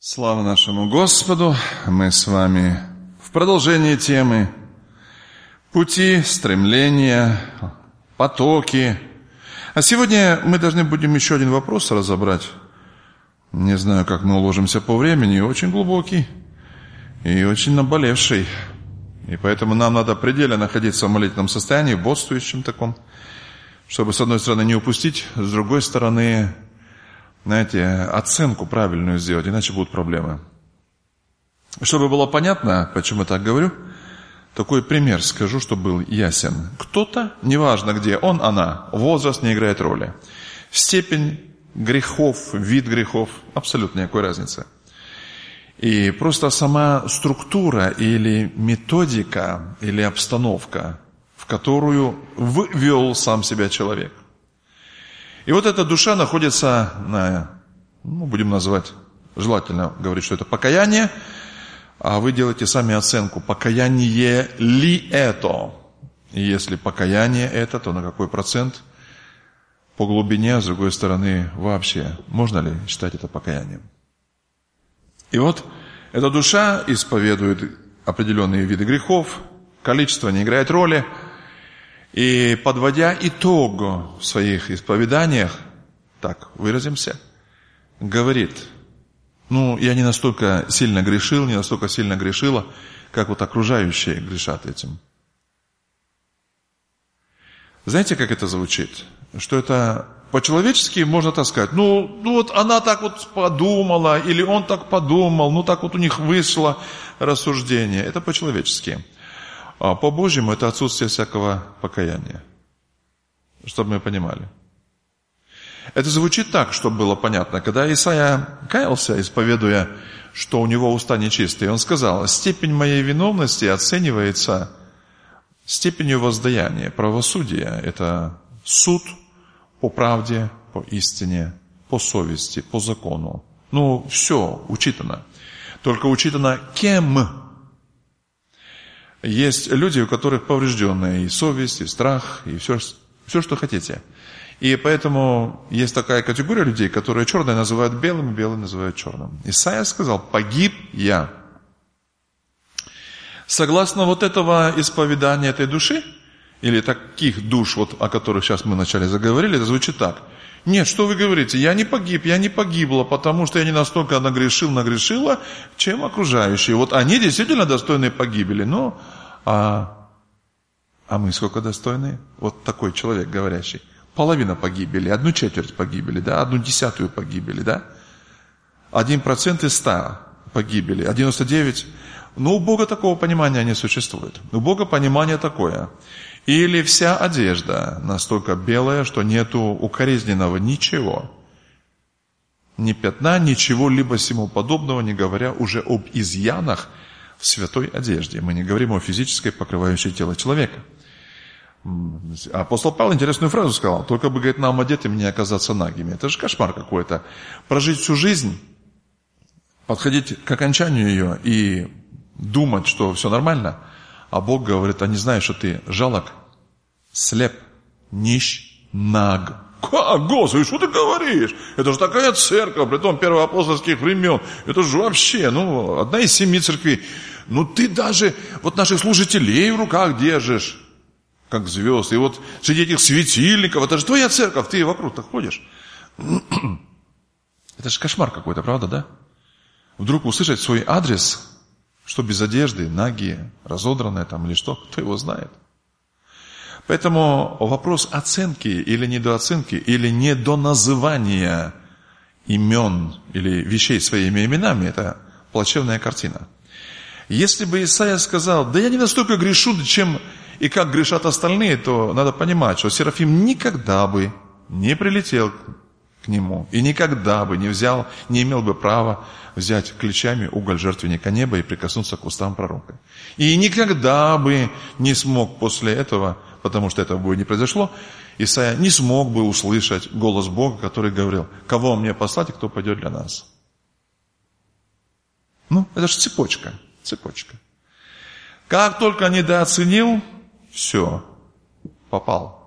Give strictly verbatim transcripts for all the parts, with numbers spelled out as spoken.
Слава нашему Господу! Мы с вами в продолжении темы пути, стремления, потоки. А сегодня мы должны будем еще один вопрос разобрать. Не знаю, как мы уложимся по времени, очень глубокий и очень наболевший. И поэтому нам надо предельно находиться в молитвенном состоянии, в бодствующем таком, чтобы, с одной стороны, не упустить, с другой стороны, знаете, оценку правильную сделать, иначе будут проблемы. Чтобы было понятно, почему я так говорю, такой пример скажу, чтобы был ясен. Кто-то, неважно где, он, она, возраст не играет роли. Степень грехов, вид грехов, абсолютно никакой разницы. И просто сама структура или методика, или обстановка, в которую ввел сам себя человек. И вот эта душа находится на, ну, будем называть, желательно говорить, что это покаяние, а вы делаете сами оценку, покаяние ли это? И если покаяние это, то на какой процент? По глубине, с другой стороны, вообще, можно ли считать это покаянием? И вот эта душа исповедует определенные виды грехов, количество не играет роли. И подводя итог в своих исповеданиях, так выразимся, говорит, ну, я не настолько сильно грешил, не настолько сильно грешила, как вот окружающие грешат этим. Знаете, как это звучит? Что это по-человечески можно так сказать, ну, ну вот она так вот подумала, или он так подумал, ну так вот у них вышло рассуждение. Это по-человечески. А по-божьему это отсутствие всякого покаяния. Чтобы мы понимали. Это звучит так, чтобы было понятно. Когда Исаия каялся, исповедуя, что у него уста нечистые, он сказал, степень моей виновности оценивается степенью воздаяния, правосудия. Это суд по правде, по истине, по совести, по закону. Ну, все учитано. Только учитано кем? Есть люди, у которых поврежденная и совесть, и страх, и все, все, что хотите. И поэтому есть такая категория людей, которые черное называют белым, и белое называют черным. Исаия сказал, погиб я. Согласно вот этого исповедания этой души, или таких душ, вот, о которых сейчас мы вначале заговорили, это звучит так. Нет, что вы говорите, я не погиб, я не погибла, потому что я не настолько нагрешил, нагрешила, чем окружающие. Вот они действительно достойны погибели, но а, а мы сколько достойны? Вот такой человек говорящий. Половина погибели, одну четверть погибели, да, одну десятую погибели, да. Один процент из ста погибели, а девяносто девять. Но у Бога такого понимания не существует. У Бога понимание такое. Или вся одежда настолько белая, что нету укоризненного ничего. Ни пятна, ничего, либо всему подобного, не говоря уже об изъянах в святой одежде. Мы не говорим о физической, покрывающей тело человека. Апостол Павел интересную фразу сказал. Только бы, говорит, нам одетым не оказаться нагими. Это же кошмар какой-то. Прожить всю жизнь, подходить к окончанию ее и думать, что все нормально. А Бог говорит, а не знаешь, что ты жалок, слеп, нищ, наг. Как, Господи, что ты говоришь? Это же такая церковь, притом первоапостольских времен. Это же вообще, ну, одна из семи церквей. Ну, ты даже вот наших служителей в руках держишь, как звезд. И вот среди этих светильников, это же твоя церковь, ты вокруг-то ходишь. Это же кошмар какой-то, правда, да? Вдруг услышать свой адрес, что без одежды, нагие, разодранные там или что, кто его знает. Поэтому вопрос оценки или недооценки, или недоназывания имен или вещей своими именами, это плачевная картина. Если бы Исаия сказал, да я не настолько грешу, чем и как грешат остальные, то надо понимать, что Серафим никогда бы не прилетел к нему и никогда бы не взял, не имел бы права взять ключами уголь жертвенника неба и прикоснуться к устам пророка. И никогда бы не смог после этого, потому что этого бы не произошло, Исаия не смог бы услышать голос Бога, который говорил, кого мне послать и кто пойдет для нас. Ну, это же цепочка, цепочка. Как только недооценил, все, попал.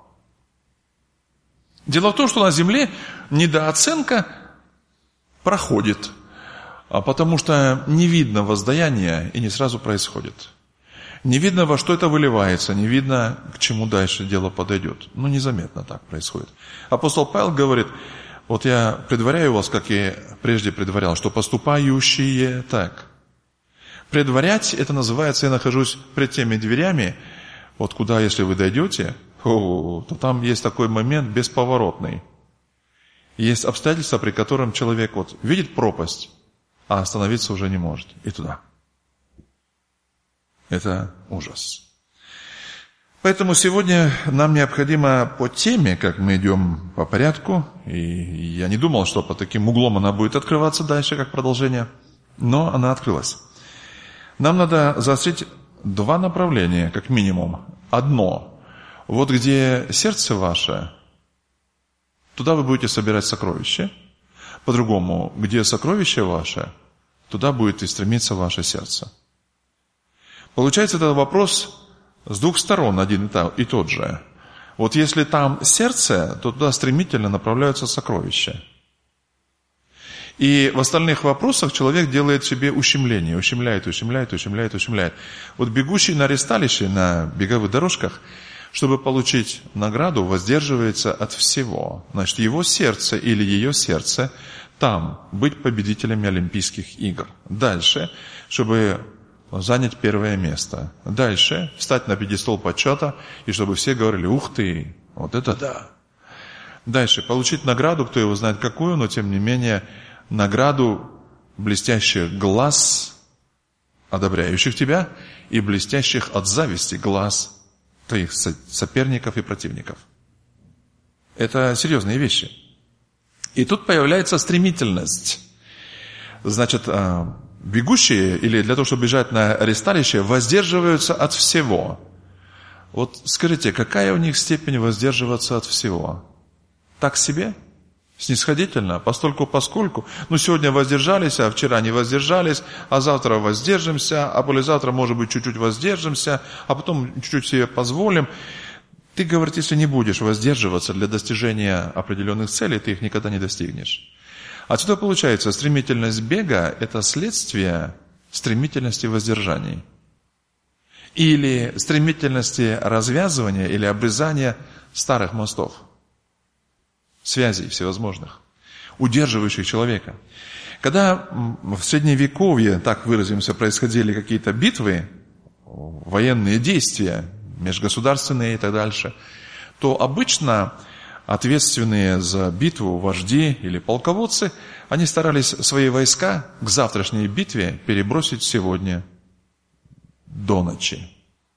Дело в том, что на земле недооценка проходит. А потому что не видно воздаяния и не сразу происходит. Не видно, во что это выливается, не видно, к чему дальше дело подойдет. Ну, незаметно так происходит. Апостол Павел говорит, вот я предваряю вас, как я прежде предварял, что поступающие так. Предварять, это называется, я нахожусь пред теми дверями, вот куда, если вы дойдете, о, то там есть такой момент бесповоротный. Есть обстоятельства, при котором человек вот видит пропасть, а остановиться уже не может. И туда. Это ужас. Поэтому сегодня нам необходимо по теме, как мы идем по порядку, и я не думал, что по таким углом она будет открываться дальше, как продолжение, но она открылась. Нам надо заострить два направления, как минимум. Одно, вот где сердце ваше, туда вы будете собирать сокровища. По-другому, где сокровище ваше, туда будет и стремиться ваше сердце. Получается, это вопрос с двух сторон, один и тот же. Вот если там сердце, то туда стремительно направляются сокровища. И в остальных вопросах человек делает себе ущемление, ущемляет, ущемляет, ущемляет, ущемляет. Вот бегущий на ресталище, на беговых дорожках, чтобы получить награду, воздерживается от всего. Значит, его сердце или ее сердце там, быть победителями Олимпийских игр. Дальше, чтобы занять первое место. Дальше, встать на пьедестал почета, и чтобы все говорили, ух ты, вот это да. Дальше, получить награду, кто его знает какую, но тем не менее, награду блестящих глаз, одобряющих тебя, и блестящих от зависти глаз твоих соперников и противников. Это серьезные вещи. И тут появляется стремительность. Значит, бегущие, или для того, чтобы бежать на ресталище, воздерживаются от всего. Вот скажите, какая у них степень воздерживаться от всего? Так себе? Снисходительно? Постольку поскольку? Ну, сегодня воздержались, а вчера не воздержались, а завтра воздержимся, а послезавтра, может быть, чуть-чуть воздержимся, а потом чуть-чуть себе позволим. Ты, говорит, если не будешь воздерживаться для достижения определенных целей, ты их никогда не достигнешь. Отсюда получается, стремительность бега – это следствие стремительности воздержаний. Или стремительности развязывания или обрезания старых мостов, связей всевозможных, удерживающих человека. Когда в Средневековье, так выразимся, происходили какие-то битвы, военные действия, межгосударственные и так дальше, то обычно ответственные за битву вожди или полководцы, они старались свои войска к завтрашней битве перебросить сегодня до ночи.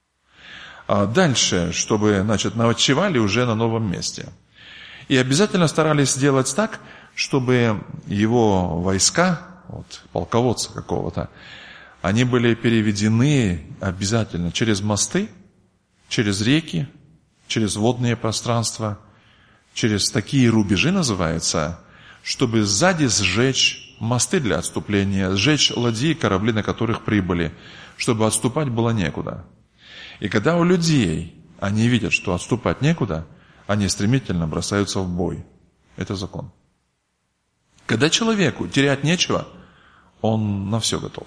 А дальше, чтобы, значит, ночевали уже на новом месте. И обязательно старались сделать так, чтобы его войска, вот, полководца какого-то, они были переведены обязательно через мосты, через реки, через водные пространства, через такие рубежи, называется, чтобы сзади сжечь мосты для отступления, сжечь ладьи, корабли, на которых прибыли, чтобы отступать было некуда. И когда у людей они видят, что отступать некуда, они стремительно бросаются в бой. Это закон. Когда человеку терять нечего, он на все готов.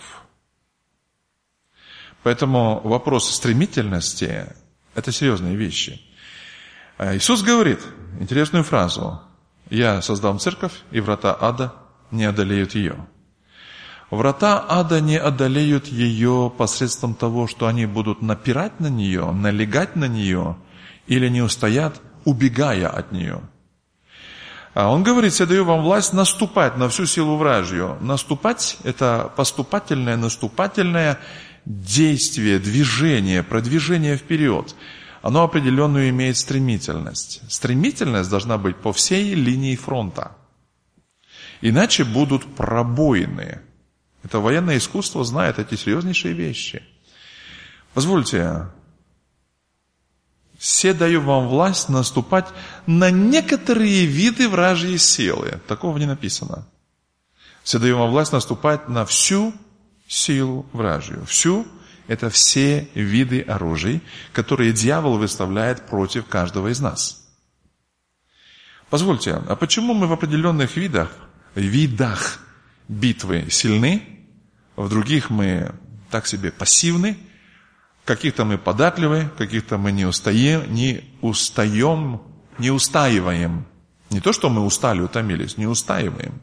Поэтому вопрос стремительности – это серьезные вещи. Иисус говорит интересную фразу: «Я создам церковь, и врата ада не одолеют ее». Врата ада не одолеют ее посредством того, что они будут напирать на нее, налегать на нее, или не устоят, убегая от нее. А он говорит: «Я даю вам власть наступать на всю силу вражью». Наступать – это поступательное, наступательное действие, движение, продвижение вперед. Оно определенную имеет стремительность. Стремительность должна быть по всей линии фронта. Иначе будут пробоины. Это военное искусство знает эти серьезнейшие вещи. Позвольте, «Се даю вам власть наступать на некоторые виды вражьей силы». Такого не написано. «Се даю вам власть наступать на всю силу вражью». Всю – это все виды оружий, которые дьявол выставляет против каждого из нас. Позвольте, а почему мы в определенных видах, видах битвы сильны, в других мы так себе пассивны, в каких-то мы податливы, в каких-то мы не устаем, не устаем, не устаиваем. Не то, что мы устали, утомились, не устаиваем.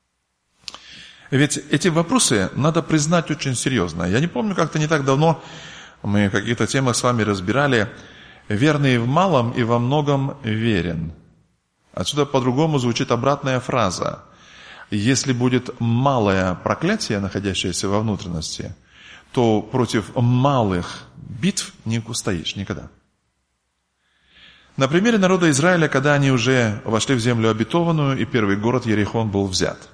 Ведь эти вопросы надо признать очень серьезно. Я не помню, как-то не так давно мы в каких-то темах с вами разбирали «верный в малом и во многом верен». Отсюда по-другому звучит обратная фраза. Если будет малое проклятие, находящееся во внутренности, то против малых битв не устоишь никогда. На примере народа Израиля, когда они уже вошли в землю обетованную, и первый город Иерихон был взят.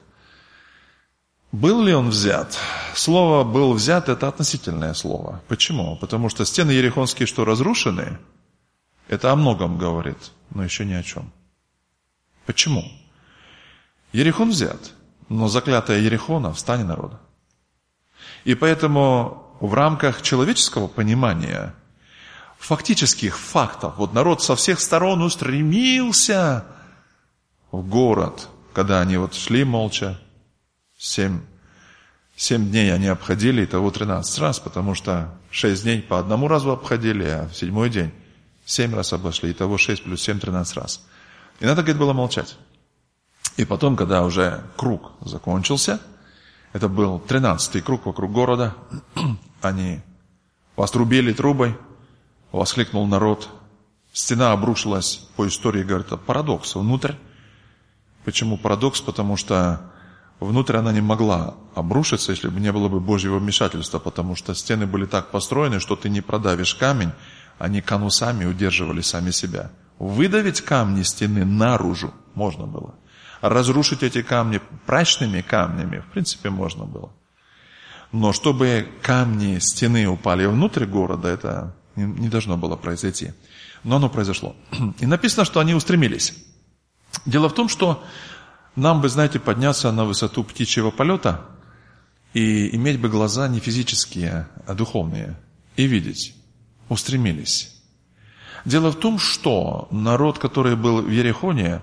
Был ли он взят? Слово «был взят» – это относительное слово. Почему? Потому что стены иерихонские, что разрушены, это о многом говорит, но еще ни о чем. Почему? Иерихон взят, но заклятая Иерихона в стане народа. И поэтому в рамках человеческого понимания, фактических фактов, вот народ со всех сторон устремился в город, когда они вот шли молча, семь, семь дней они обходили, итого тринадцать раз, потому что шесть дней по одному разу обходили, а в седьмой день семь раз обошли, итого шесть плюс семь, тринадцать раз. И надо, говорит, было молчать. И потом, когда уже круг закончился, это был тринадцатый круг вокруг города, они вострубили трубой, воскликнул народ, стена обрушилась, по истории, говорит, парадокс, внутрь. Почему парадокс? Потому что внутрь она не могла обрушиться, если бы не было бы Божьего вмешательства, потому что стены были так построены, что ты не продавишь камень, они конусами удерживали сами себя. Выдавить камни стены наружу можно было. Разрушить эти камни прочными камнями, в принципе, можно было. Но чтобы камни стены упали внутрь города, это не должно было произойти. Но оно произошло. И написано, что они устремились. Дело в том, что нам бы, знаете, подняться на высоту птичьего полета и иметь бы глаза не физические, а духовные, и видеть. Устремились. Дело в том, что народ, который был в Иерихоне,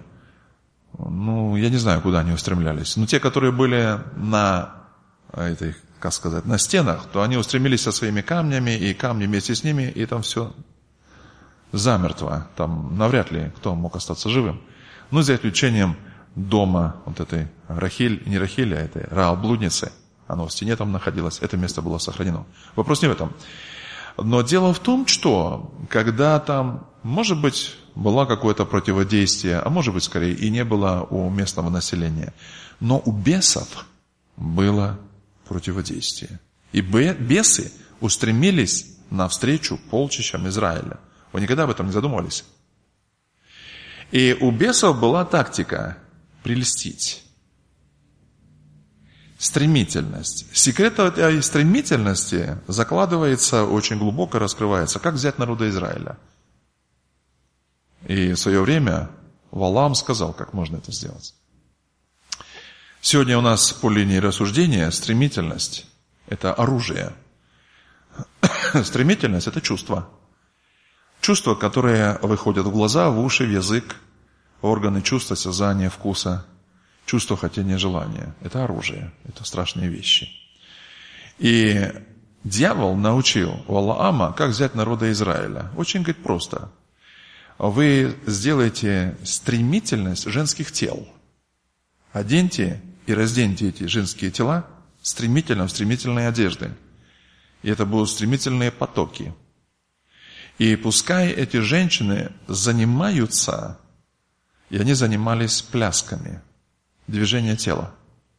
ну, я не знаю, куда они устремлялись, но те, которые были на, этой, как сказать, на стенах, то они устремились со своими камнями, и камни вместе с ними, и там все замертво. Там навряд ли кто мог остаться живым. Ну, за исключением дома вот этой Рахиль, не Рахиль, а этой Раал-блудницы. Оно в стене там находилось, это место было сохранено. Вопрос не в этом. Но дело в том, что когда там, может быть, было какое-то противодействие, а может быть, скорее, и не было у местного населения. Но у бесов было противодействие. И бесы устремились навстречу полчищам Израиля. Вы никогда об этом не задумывались? И у бесов была тактика прельстить. Стремительность. Секрет этой стремительности закладывается очень глубоко, раскрывается. Как взять народа Израиля? И в свое время Валаам сказал, как можно это сделать. Сегодня у нас по линии рассуждения стремительность – это оружие. Стремительность – это чувство. Чувства, которые выходят в глаза, в уши, в язык, в органы чувств, осязания, вкуса. Чувство, хотения, желания. Это оружие. Это страшные вещи. И дьявол научил Валаама, как взять народа Израиля. Очень, говорит, просто. Вы сделаете стремительность женских тел. Оденьте и разденьте эти женские тела стремительно в стремительные одежды. И это будут стремительные потоки. И пускай эти женщины занимаются, и они занимались плясками, движение тела.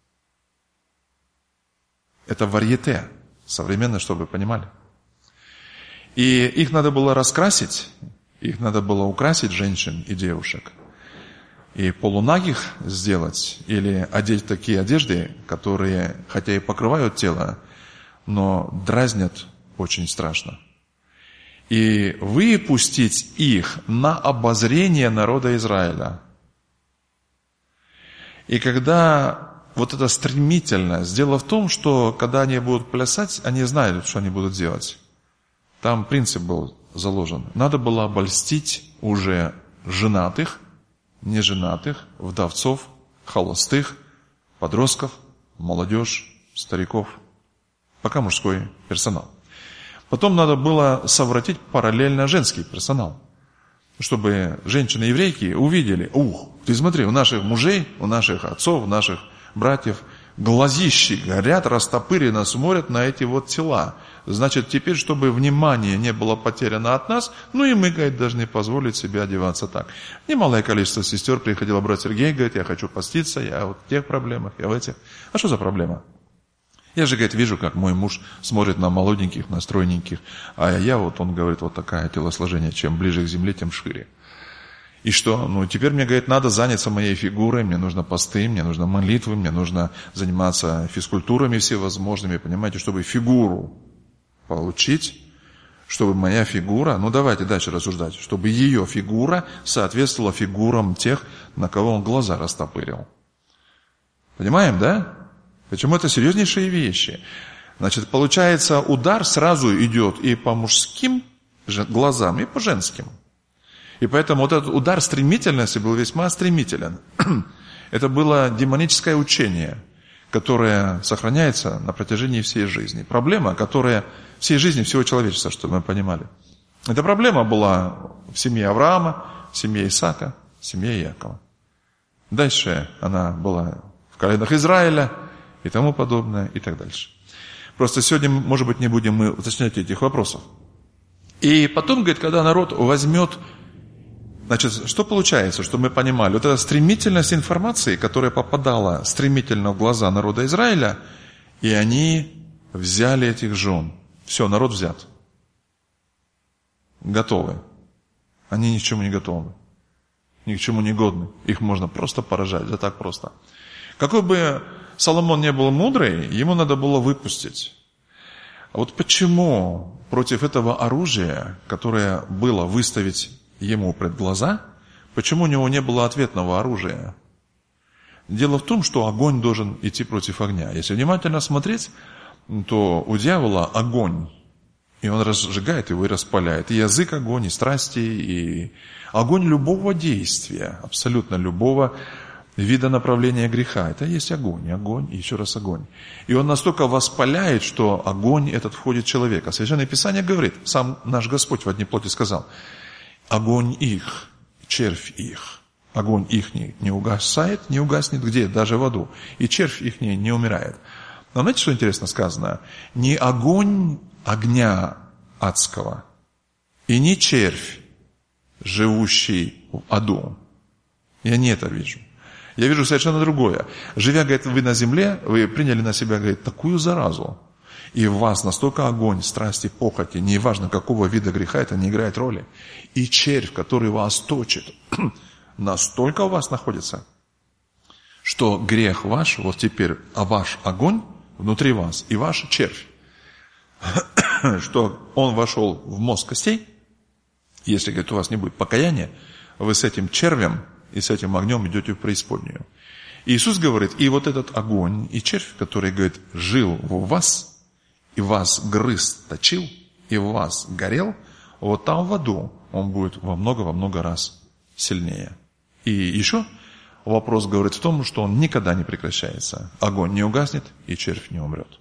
Это варьете, современно, чтобы вы понимали. И их надо было раскрасить, их надо было украсить, женщин и девушек. И полунагих сделать, или одеть такие одежды, которые, хотя и покрывают тело, но дразнят очень страшно. И выпустить их на обозрение народа Израиля. И когда вот эта стремительность, дело в том, что когда они будут плясать, они знают, что они будут делать. Там принцип был заложен. Надо было обольстить уже женатых, неженатых, вдовцов, холостых, подростков, молодежь, стариков, пока мужской персонал. Потом надо было совратить параллельно женский персонал, чтобы женщины-еврейки увидели: ух, ты смотри, у наших мужей, у наших отцов, у наших братьев глазищи горят, растопыренно смотрят на эти вот тела. Значит, теперь, чтобы внимание не было потеряно от нас, ну и мы, говорит, должны позволить себе одеваться так. Немалое количество сестер приходило, брат Сергей, говорит, я хочу поститься, я вот в тех проблемах, я в этих. А что за проблема? Я же, говорит, вижу, как мой муж смотрит на молоденьких, на стройненьких, а я вот, он говорит, вот такое телосложение, чем ближе к земле, тем шире. И что? Ну, теперь мне, говорит, надо заняться моей фигурой, мне нужно посты, мне нужно молитвы, мне нужно заниматься физкультурами всевозможными, понимаете, чтобы фигуру получить, чтобы моя фигура, ну давайте дальше рассуждать, чтобы ее фигура соответствовала фигурам тех, на кого он глаза растопырил. Понимаем, да? Почему это серьезнейшие вещи? Значит, получается, удар сразу идет и по мужским глазам, и по женским. И поэтому вот этот удар стремительности был весьма стремителен. Это было демоническое учение, которое сохраняется на протяжении всей жизни. Проблема, которая всей жизни всего человечества, чтобы мы понимали. Эта проблема была в семье Авраама, в семье Исаака, в семье Иакова. Дальше она была в коленах Израиля и тому подобное, и так дальше. Просто сегодня, может быть, не будем мы уточнять этих вопросов. И потом, говорит, когда народ возьмет... Значит, что получается, чтобы мы понимали? Вот эта стремительность информации, которая попадала стремительно в глаза народа Израиля, и они взяли этих жен. Все, народ взят. Готовы. Они ни к чему не готовы. Ни к чему не годны. Их можно просто поражать, да так просто. Какой бы Соломон не был мудрый, ему надо было выпустить. А вот почему против этого оружия, которое было выставить ему пред глаза, почему у него не было ответного оружия? Дело в том, что огонь должен идти против огня. Если внимательно смотреть, то у дьявола огонь, и он разжигает его и распаляет. И язык огонь, и страсти, и огонь любого действия, абсолютно любого вида направления греха. Это есть огонь, огонь и еще раз огонь. И он настолько воспаляет, что огонь этот входит в человека. Священное Писание говорит, сам наш Господь в одни плоти сказал: огонь их, червь их, огонь их не, не угасает, не угаснет где? Даже в аду. И червь их не, не умирает. Но знаете, что интересно сказано? Не огонь огня адского, и не червь, живущий в аду. Я не это вижу. Я вижу совершенно другое. Живя, говорит, вы на земле, вы приняли на себя, говорит, такую заразу. И в вас настолько огонь, страсти, похоти, неважно какого вида греха, это не играет роли. И червь, который вас точит, настолько у вас находится, что грех ваш, вот теперь, а ваш огонь внутри вас, и ваш червь, что он вошел в мозг костей, если, говорит, у вас не будет покаяния, вы с этим червем и с этим огнем идете в преисподнюю. Иисус говорит, и вот этот огонь, и червь, который, говорит, жил в вас, и вас грыз, точил, и в вас горел, вот там в аду он будет во много-во много раз сильнее. И еще вопрос говорит в том, что он никогда не прекращается. Огонь не угаснет, и червь не умрет.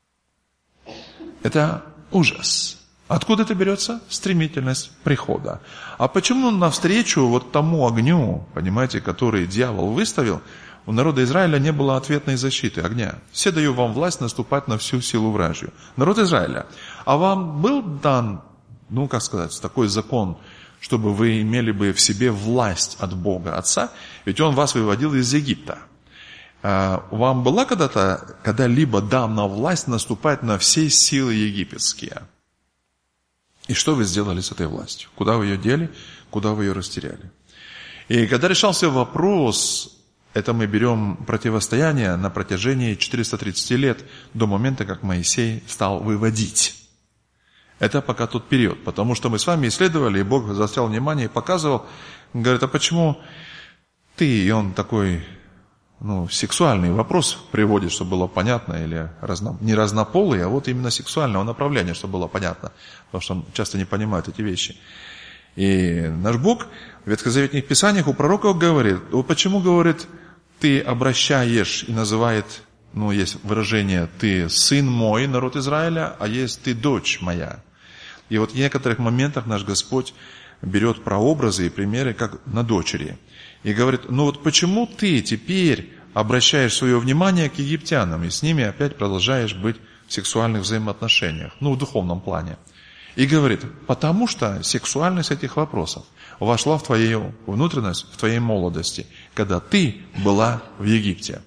Это ужас. Откуда это берется? Стремительность прихода. А почему навстречу вот тому огню, понимаете, который дьявол выставил, у народа Израиля не было ответной защиты огня. Все даю вам власть наступать на всю силу вражью. Народ Израиля, а вам был дан, ну, как сказать, такой закон, чтобы вы имели бы в себе власть от Бога Отца, ведь Он вас выводил из Египта. Вам была когда-то, когда-либо дана власть наступать на все силы египетские? И что вы сделали с этой властью? Куда вы ее дели? Куда вы ее растеряли? И когда решался вопрос, это мы берем противостояние на протяжении четырёхсот тридцати лет до момента, как Моисей стал выводить. Это пока тот период, потому что мы с вами исследовали, и Бог заострял внимание и показывал, говорит, а почему ты, и он такой, ну, сексуальный вопрос приводит, чтобы было понятно, или разно, не разнополый, а вот именно сексуального направления, чтобы было понятно, потому что он часто не понимает эти вещи. И наш Бог в ветхозаветных писаниях у пророков говорит, вот почему, говорит, ты обращаешь и называет ну, есть выражение «ты сын мой, народ Израиля», а есть «ты дочь моя». И вот в некоторых моментах наш Господь берет прообразы и примеры, как на дочери. И говорит, ну вот почему ты теперь обращаешь свое внимание к египтянам и с ними опять продолжаешь быть в сексуальных взаимоотношениях, ну, в духовном плане. И говорит, потому что сексуальность этих вопросов вошла в твою внутренность, в твоей молодости, когда ты была в Египте.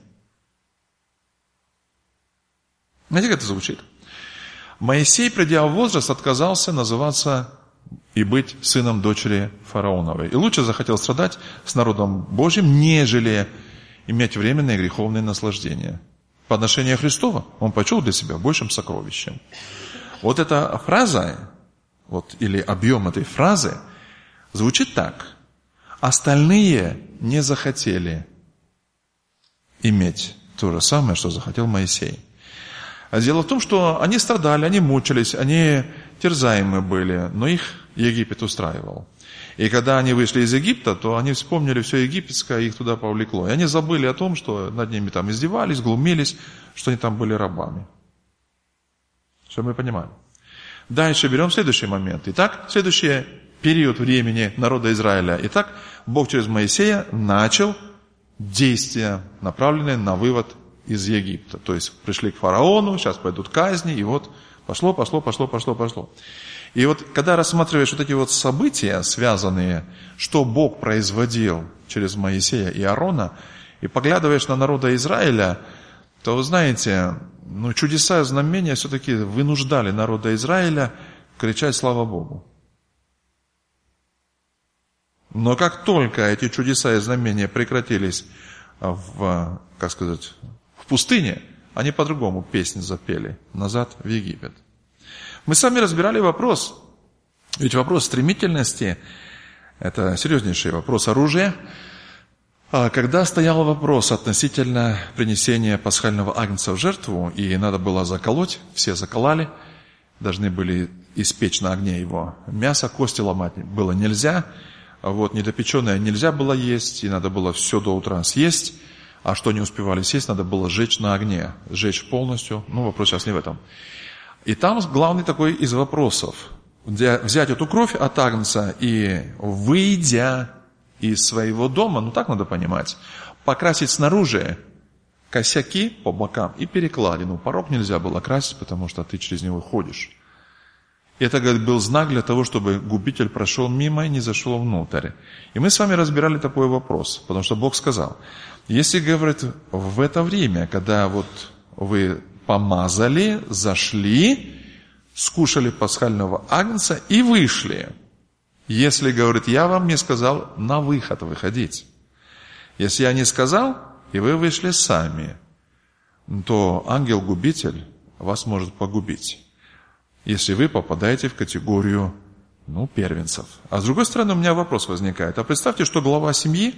Знаете, как это звучит? Моисей, придя в возраст, отказался называться и быть сыном дочери фараоновой. И лучше захотел страдать с народом Божьим, нежели иметь временное греховное наслаждение. По отношению Христова он почел для себя большим сокровищем. Вот эта фраза, вот, или объем этой фразы звучит так. Остальные не захотели иметь то же самое, что захотел Моисей. А дело в том, что они страдали, они мучились, они терзаемы были, но их Египет устраивал. И когда они вышли из Египта, то они вспомнили все египетское, их туда повлекло. И они забыли о том, что над ними там издевались, глумились, что они там были рабами. Что мы понимаем? Дальше берем следующий момент. Итак, следующий период времени народа Израиля. Итак, Бог через Моисея начал действия, направленные на вывод из Египта. То есть пришли к фараону, сейчас пойдут казни, и вот пошло, пошло, пошло, пошло, пошло. И вот когда рассматриваешь вот эти вот события, связанные, что Бог производил через Моисея и Аарона, и поглядываешь на народа Израиля, то вы знаете, ну, чудеса и знамения все-таки вынуждали народа Израиля кричать «Слава Богу!». Но как только эти чудеса и знамения прекратились в, как сказать, в пустыне, они по-другому песнь запели «Назад в Египет». Мы с вами разбирали вопрос, ведь вопрос стремительности – это серьезнейший вопрос оружия. А когда стоял вопрос относительно принесения пасхального агнца в жертву, и надо было заколоть, все заколали, должны были испечь на огне его мясо, кости ломать было нельзя, вот, недопеченное нельзя было есть, и надо было все до утра съесть, а что не успевали съесть, надо было сжечь на огне, сжечь полностью, ну вопрос сейчас не в этом. И там главный такой из вопросов, взять эту кровь от агнца и, выйдя из своего дома, ну так надо понимать, покрасить снаружи косяки по бокам и перекладину. Порог нельзя было красить, потому что ты через него ходишь. Это, говорит, был знак для того, чтобы губитель прошел мимо и не зашел внутрь. И мы с вами разбирали такой вопрос, потому что Бог сказал, если, говорит, в это время, когда вот вы помазали, зашли, скушали пасхального агнца и вышли. Если, говорит, я вам не сказал на выход выходить. Если я не сказал, и вы вышли сами, то ангел-губитель вас может погубить, если вы попадаете в категорию, ну, первенцев. А с другой стороны, у меня вопрос возникает. А представьте, что глава семьи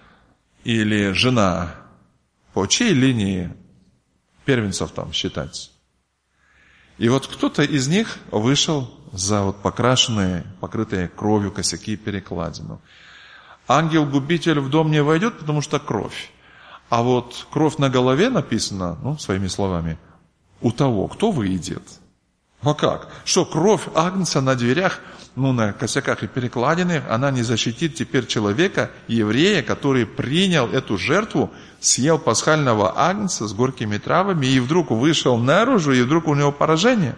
или жена, по чьей линии первенцев там считать? И вот кто-то из них вышел за вот покрашенные, покрытые кровью косяки и перекладину. Ангел-губитель в дом не войдет, потому что кровь. А вот кровь на голове написано, ну, своими словами, у того, кто выйдет. А как? Что кровь агнца на дверях, ну, на косяках и перекладинах, она не защитит теперь человека, еврея, который принял эту жертву, съел пасхального агнца с горькими травами и вдруг вышел наружу, и вдруг у него поражение?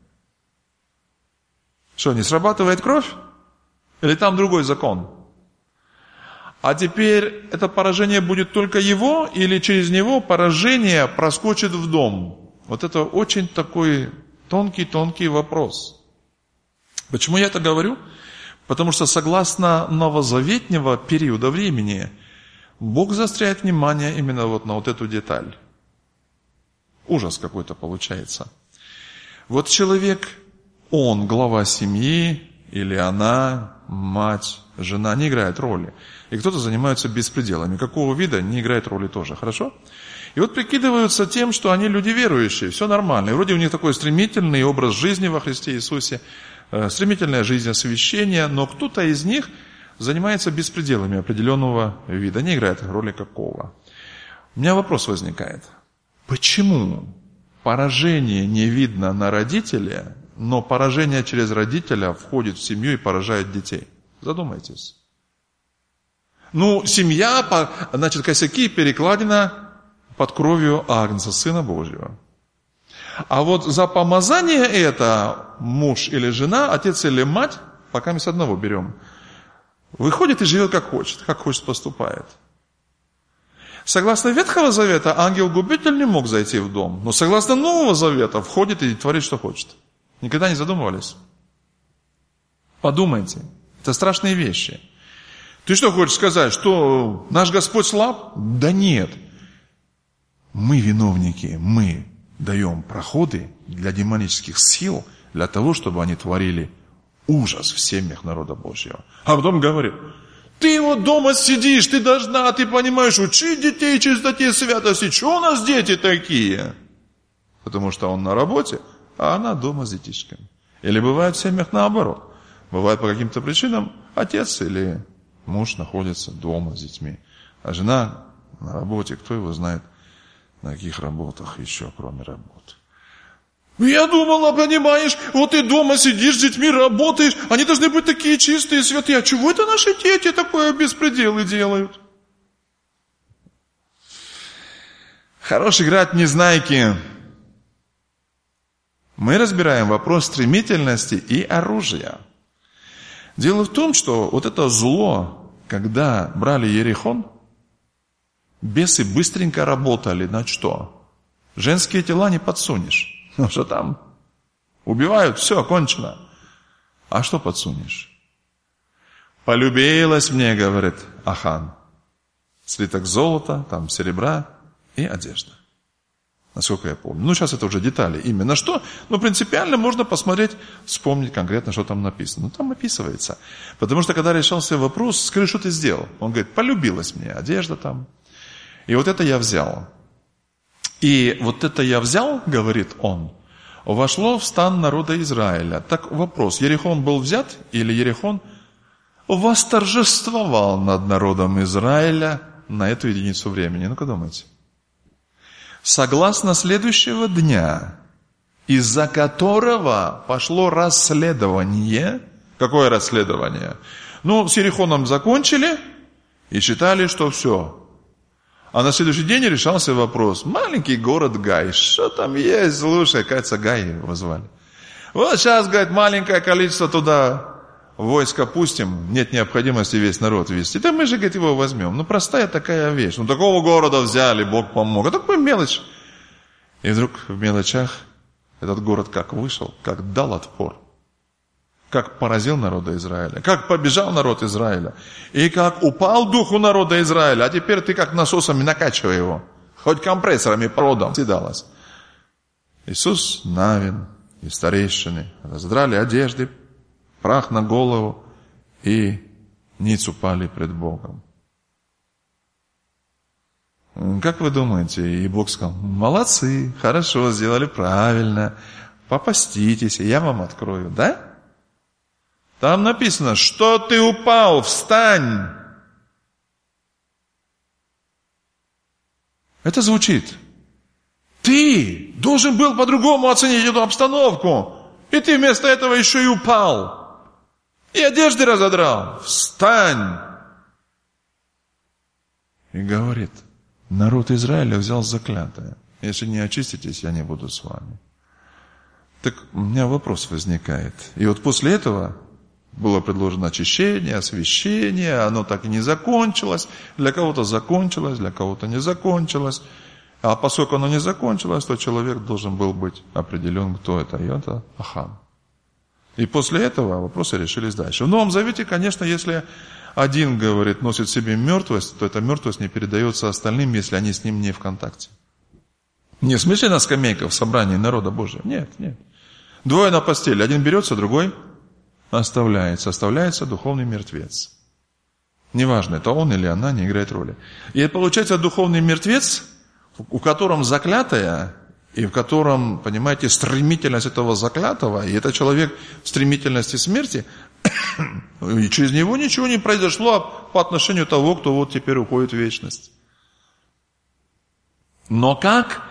Что, не срабатывает кровь? Или там другой закон? А теперь это поражение будет только его, или через него поражение проскочит в дом? Вот это очень такой тонкий-тонкий вопрос. Почему я это говорю? Потому что согласно новозаветнего периода времени, Бог заостряет внимание именно вот на вот эту деталь. Ужас какой-то получается. Вот человек, он глава семьи, или она, мать, жена, не играет роли. И кто-то занимается беспределами. Какого вида, не играет роли тоже. Хорошо? И вот прикидываются тем, что они люди верующие, все нормально. И вроде у них такой стремительный образ жизни во Христе Иисусе, стремительная жизнь освящения, но кто-то из них занимается беспределами определенного вида, не играет роли какого. У меня вопрос возникает. Почему поражение не видно на родителя, но поражение через родителя входит в семью и поражает детей? Задумайтесь. Ну, семья, значит, косяки перекладина под кровью Агнца, Сына Божьего. А вот за помазание это муж или жена, отец или мать, пока мы с одного берем, выходит и живет как хочет, как хочет поступает. Согласно Ветхого Завета, ангел-губитель не мог зайти в дом, но согласно Нового Завета входит и творит, что хочет. Никогда не задумывались? Подумайте, это страшные вещи. Ты что хочешь сказать, что наш Господь слаб? Да нет. Мы виновники, мы даем проходы для демонических сил, для того, чтобы они творили ужас в семьях народа Божьего. А потом говорит, ты вот дома сидишь, ты должна, ты понимаешь, учить детей чистоте, святости. Что у нас дети такие? Потому что он на работе, а она дома с детишками. Или бывает в семьях наоборот. Бывает по каким-то причинам отец или муж находится дома с детьми, а жена на работе, кто его знает, на каких работах еще, кроме работы. Я думала, понимаешь, вот ты дома сидишь с детьми, работаешь, они должны быть такие чистые, святые. А чего это наши дети такое беспределы делают? Хорош играть в незнайки. Мы разбираем вопрос стремительности и оружия. Дело в том, что вот это зло, когда брали Иерихон, бесы быстренько работали на что? Женские тела не подсунешь. Ну что там? Убивают, все, кончено. А что подсунешь? Полюбилось мне, говорит Ахан, слиток золота, там серебра и одежда. Насколько я помню. Ну, сейчас это уже детали. Именно что? Но принципиально можно посмотреть, вспомнить конкретно, что там написано. Ну, там описывается. Потому что, когда решался вопрос, скажи, что ты сделал? Он говорит, полюбилась мне одежда там. И вот это я взял. И вот это я взял, говорит он, вошло в стан народа Израиля. Так вопрос, Иерихон был взят или Иерихон восторжествовал над народом Израиля на эту единицу времени? Ну-ка думайте. Согласно следующего дня, из-за которого пошло расследование. Какое расследование? Ну, с Иерихоном закончили и считали, что все. А на следующий день решался вопрос. Маленький город Гай. Что там есть? Слушай, кажется, Гай его звали. Вот сейчас, говорит, маленькое количество туда войска пустим. Нет необходимости весь народ вести. Да мы же, говорит, его возьмем. Ну, простая такая вещь. Ну, такого города взяли, Бог помог. А такой мелочь. И вдруг в мелочах этот город как вышел, как дал отпор. Как поразил народа Израиля, как побежал народ Израиля, и как упал дух у народа Израиля, а теперь ты как насосами накачивай его, хоть компрессорами проводом съедалось. Иисус Навин и старейшины раздрали одежды, прах на голову, и ниц упали пред Богом. Как вы думаете? И Бог сказал, молодцы, хорошо, сделали правильно, попаститесь, и я вам открою, да? Там написано, что ты упал, встань. Это звучит. Ты должен был по-другому оценить эту обстановку. И ты вместо этого еще и упал. И одежды разодрал. Встань. И говорит, народ Израиля взял заклятое. Если не очиститесь, я не буду с вами. Так у меня вопрос возникает. И вот после этого было предложено очищение, освящение, оно так и не закончилось. Для кого-то закончилось, для кого-то не закончилось. А поскольку оно не закончилось, то человек должен был быть определен, кто это. И это Ахан. И после этого вопросы решились дальше. В Новом Завете, конечно, если один, говорит, носит в себе мертвость, то эта мертвость не передается остальным, если они с ним не в контакте. Не в смысле на скамейках в собрании народа Божьего. Нет, нет. Двое на постели. Один берется, другой оставляется. Оставляется духовный мертвец. Неважно, это он или она, не играет роли. И получается духовный мертвец, у котором заклятая, и в котором, понимаете, стремительность этого заклятого, и это человек в стремительности смерти, и через него ничего не произошло по отношению того, кто вот теперь уходит в вечность. Но как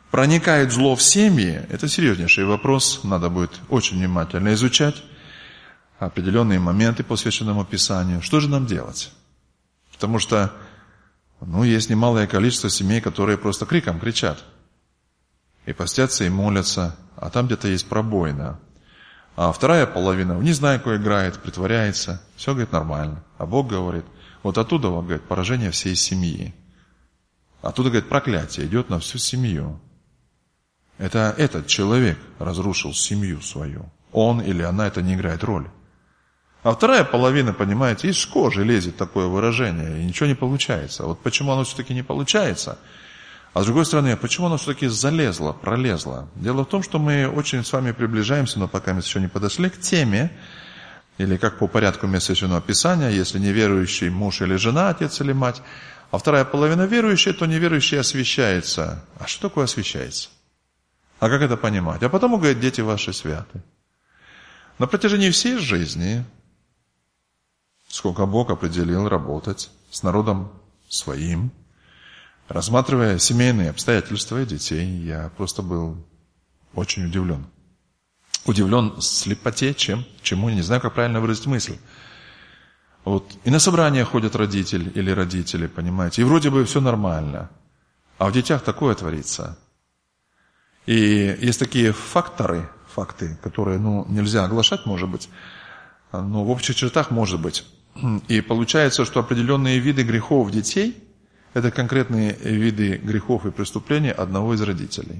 проникает зло в семьи, это серьезнейший вопрос, надо будет очень внимательно изучать определенные моменты по Священному Писанию. Что же нам делать? Потому что, ну, есть немалое количество семей, которые просто криком кричат. И постятся, и молятся, а там где-то есть пробоина. А вторая половина в незнайку играет, притворяется. Все, говорит, нормально. А Бог говорит, вот оттуда, вот, говорит, поражение всей семьи. Оттуда, говорит, проклятие идет на всю семью. Это этот человек разрушил семью свою. Он или она, это не играет роли. А вторая половина, понимаете, из кожи лезет такое выражение, и ничего не получается. Вот почему оно все-таки не получается? А с другой стороны, почему оно все-таки залезло, пролезло? Дело в том, что мы очень с вами приближаемся, но пока мы еще не подошли к теме, или как по порядку мест Священного Писания, если неверующий муж или жена, отец или мать, а вторая половина верующая, то неверующий освящается. А что такое освящается? А как это понимать? А потому, говорят, дети ваши святы. На протяжении всей жизни, сколько Бог определил работать с народом своим, рассматривая семейные обстоятельства детей, я просто был очень удивлен. Удивлен слепоте, чем, чему, не знаю, как правильно выразить мысль. Вот. И на собрания ходят родители или родители, понимаете, и вроде бы все нормально, а в детях такое творится. И есть такие факторы, факты, которые, ну, нельзя оглашать, может быть, но в общих чертах может быть. И получается, что определенные виды грехов детей – это конкретные виды грехов и преступлений одного из родителей.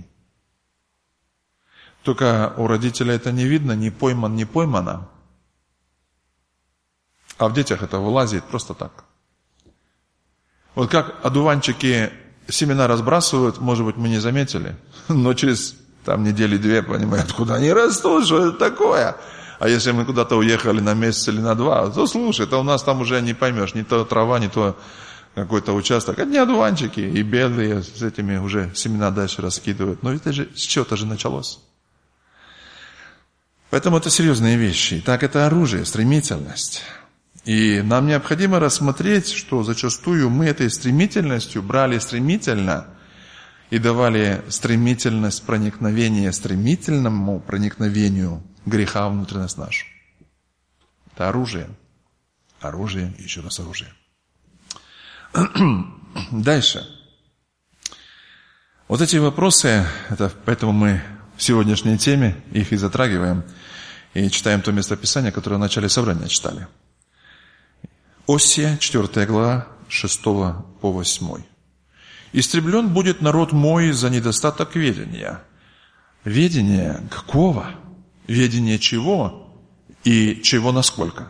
Только у родителя это не видно, не пойман, не поймано. А в детях это вылазит просто так. Вот как одуванчики семена разбрасывают, может быть, мы не заметили, но через там недели две, понимаете, откуда они растут, что это такое? А если мы куда-то уехали на месяц или на два, то слушай, то у нас там уже не поймешь, не то трава, не то какой-то участок. Одни одуванчики и белые с этими уже семена дальше раскидывают. Но это же с чего-то же началось. Поэтому это серьезные вещи. Так, это оружие, стремительность. И нам необходимо рассмотреть, что зачастую мы этой стремительностью брали стремительно и давали стремительность проникновения стремительному проникновению греха в внутренность нашу. Это оружие. Оружие, еще раз оружие. Дальше. Вот эти вопросы, это поэтому мы в сегодняшней теме их и затрагиваем, и читаем то местописание, которое в начале собрания читали. Осия, четвёртая глава, шестого по восьмой. «Истреблен будет народ мой за недостаток ведения». Ведение какого? Ведение чего? И чего насколько?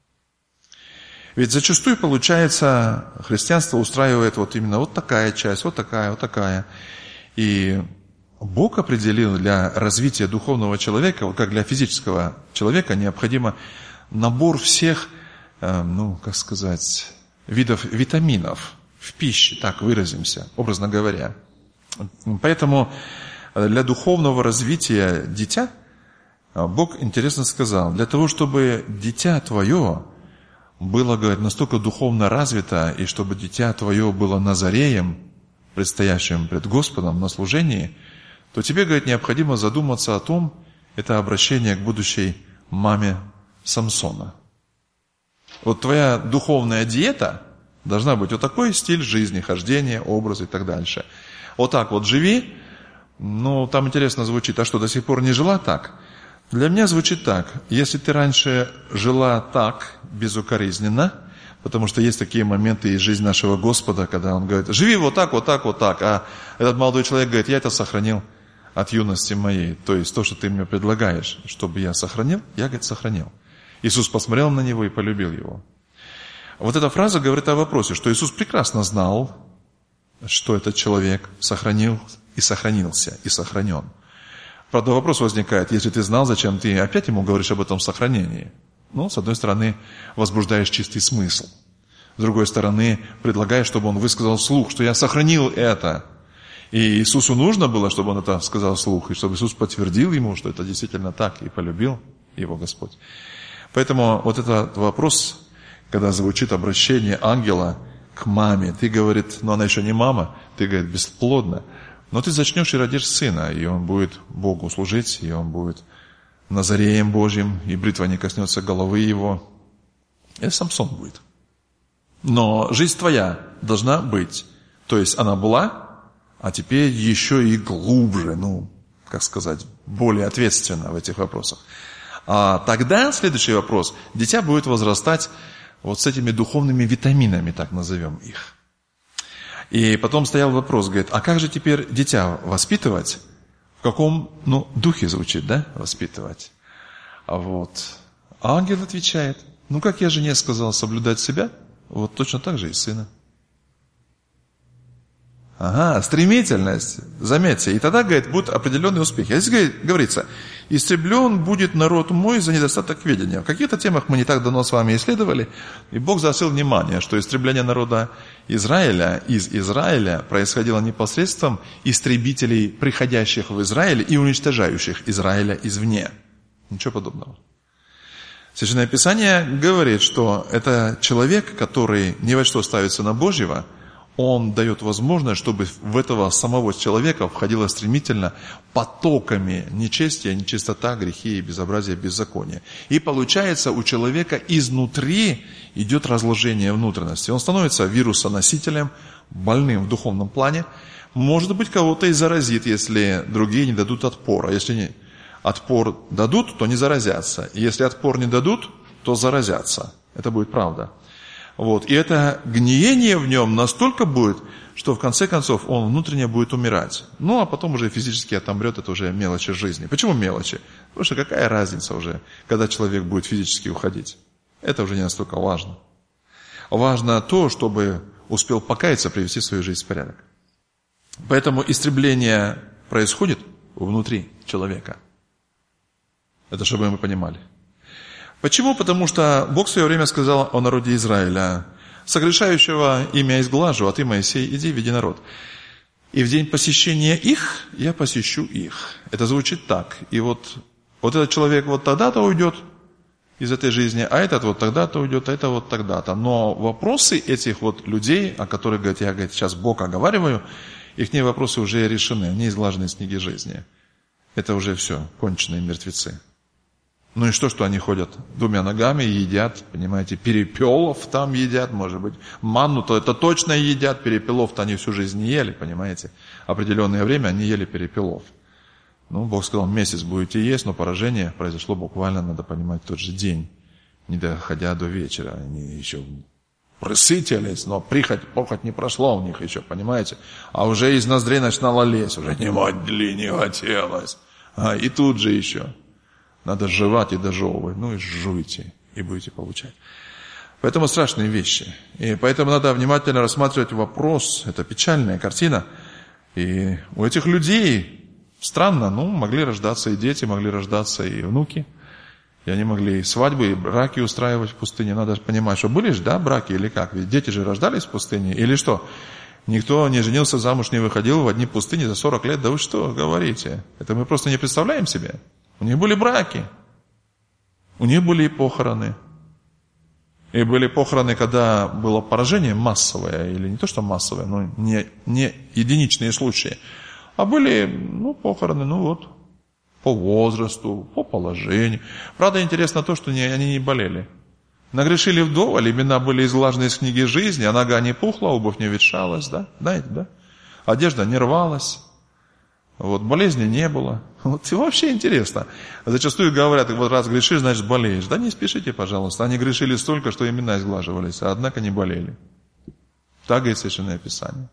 Ведь зачастую, получается, христианство устраивает вот именно вот такая часть, вот такая, вот такая. И Бог определил для развития духовного человека, вот как для физического человека, необходимо набор всех, ну, как сказать, видов витаминов в пище, так выразимся, образно говоря. Поэтому для духовного развития дитя Бог интересно сказал, для того, чтобы дитя твое было, говорит, настолько духовно развито, и чтобы дитя твое было назареем, предстоящим пред Господом на служении, то тебе, говорит, необходимо задуматься о том, это обращение к будущей маме Самсона. Вот твоя духовная диета должна быть вот такой стиль жизни, хождение, образы и так дальше. Вот так вот живи. Ну, там интересно звучит, а что, до сих пор не жила так? Для меня звучит так. Если ты раньше жила так, безукоризненно, потому что есть такие моменты из жизни нашего Господа, когда Он говорит, живи вот так, вот так, вот так. А этот молодой человек говорит, я это сохранил от юности моей. То есть то, что ты мне предлагаешь, чтобы я сохранил, я, говорит, сохранил. Иисус посмотрел на него и полюбил его. Вот эта фраза говорит о вопросе, что Иисус прекрасно знал, что этот человек сохранил и сохранился, и сохранен. Правда, вопрос возникает, если ты знал, зачем ты опять ему говоришь об этом сохранении? Ну, с одной стороны, возбуждаешь чистый смысл. С другой стороны, предлагаешь, чтобы он высказал вслух, что я сохранил это. И Иисусу нужно было, чтобы он это сказал вслух, и чтобы Иисус подтвердил ему, что это действительно так, и полюбил его Господь. Поэтому вот этот вопрос, когда звучит обращение ангела к маме, ты, говорит, но она еще не мама, ты, говорит, бесплодна. Но ты зачнешь и родишь сына, и он будет Богу служить, и он будет Назареем Божьим, и бритва не коснется головы его. Это Самсон будет. Но жизнь твоя должна быть. То есть она была, а теперь еще и глубже, ну, как сказать, более ответственно в этих вопросах. А тогда следующий вопрос. Дитя будет возрастать вот с этими духовными витаминами, так назовем их. И потом стоял вопрос, говорит, а как же теперь дитя воспитывать? В каком, ну, духе звучит, да, воспитывать? А вот ангел отвечает, ну, как я жене сказал, соблюдать себя, вот точно так же и сына. Ага, стремительность, заметьте, и тогда, говорит, будут определенные успехи. А здесь говорит, говорится, истреблен будет народ мой за недостаток ведения. В каких-то темах мы не так давно с вами исследовали, и Бог заострил внимание, что истребление народа Израиля из Израиля происходило непосредством истребителей, приходящих в Израиль и уничтожающих Израиля извне. Ничего подобного. Священное Писание говорит, что это человек, который ни во что ставит Сына Божьего, он дает возможность, чтобы в этого самого человека входило стремительно потоками нечестия, нечистота, грехи, безобразие, беззаконие. И получается, у человека изнутри идет разложение внутренности. Он становится вирусоносителем, больным в духовном плане. Может быть, кого-то и заразит, если другие не дадут отпора. Если не, отпор дадут, то не заразятся. И если отпор не дадут, то заразятся. Это будет правда. Вот. И это гниение в нем настолько будет, что в конце концов он внутренне будет умирать. Ну, а потом уже физически отомрет, это уже мелочи жизни. Почему мелочи? Потому что какая разница уже, когда человек будет физически уходить? Это уже не настолько важно. Важно то, чтобы успел покаяться, привести свою жизнь в порядок. Поэтому истребление происходит внутри человека. Это чтобы мы понимали. Почему? Потому что Бог в свое время сказал о народе Израиля: «Согрешающего имя изглажу, а ты, Моисей, иди, веди народ. И в день посещения их я посещу их». Это звучит так. И вот, вот этот человек вот тогда-то уйдет из этой жизни, а этот вот тогда-то уйдет, а это вот тогда-то. Но вопросы этих вот людей, о которых, говорит, я говорит, сейчас Бог оговариваю, их вопросы уже решены, они изглажены с книги жизни. Это уже все, конченые мертвецы. Ну и что, что они ходят двумя ногами и едят, понимаете, перепелов там едят, может быть, манну-то это точно едят, перепелов-то они всю жизнь не ели, понимаете. Определенное время они ели перепелов. Ну, Бог сказал, месяц будете есть, но поражение произошло буквально, надо понимать, в тот же день, не доходя до вечера. Они еще присытились, но прихоть, похоть не прошла у них еще, понимаете. А уже из ноздрей начинало лезть, уже не могли, не хотелось. А, и тут же еще. Надо жевать и дожевывать. Ну и жуйте, и будете получать. Поэтому страшные вещи. И поэтому надо внимательно рассматривать вопрос. Это печальная картина. И у этих людей странно, ну, могли рождаться и дети, могли рождаться и внуки. И они могли и свадьбы, и браки устраивать в пустыне. Надо понимать, что были же, да, браки или как? Ведь дети же рождались в пустыне. Или что? Никто не женился, замуж не выходил в одни пустыни за сорок лет. Да вы что говорите? Это мы просто не представляем себе. У них были браки, у них были и похороны. И были похороны, когда было поражение массовое, или не то, что массовое, но не, не единичные случаи. А были, ну, похороны, ну вот, по возрасту, по положению. Правда, интересно то, что не, они не болели. Нагрешили вдоволь, имена были изглажены из книги жизни, а нога не пухла, обувь не ветшалась, да, знаете, да? Одежда не рвалась. Вот, болезни не было. Вот, и вообще интересно. Зачастую говорят, вот раз грешишь, значит болеешь. Да не спешите, пожалуйста. Они грешили столько, что имена изглаживались, а однако не болели. Так говорит Священное Писание.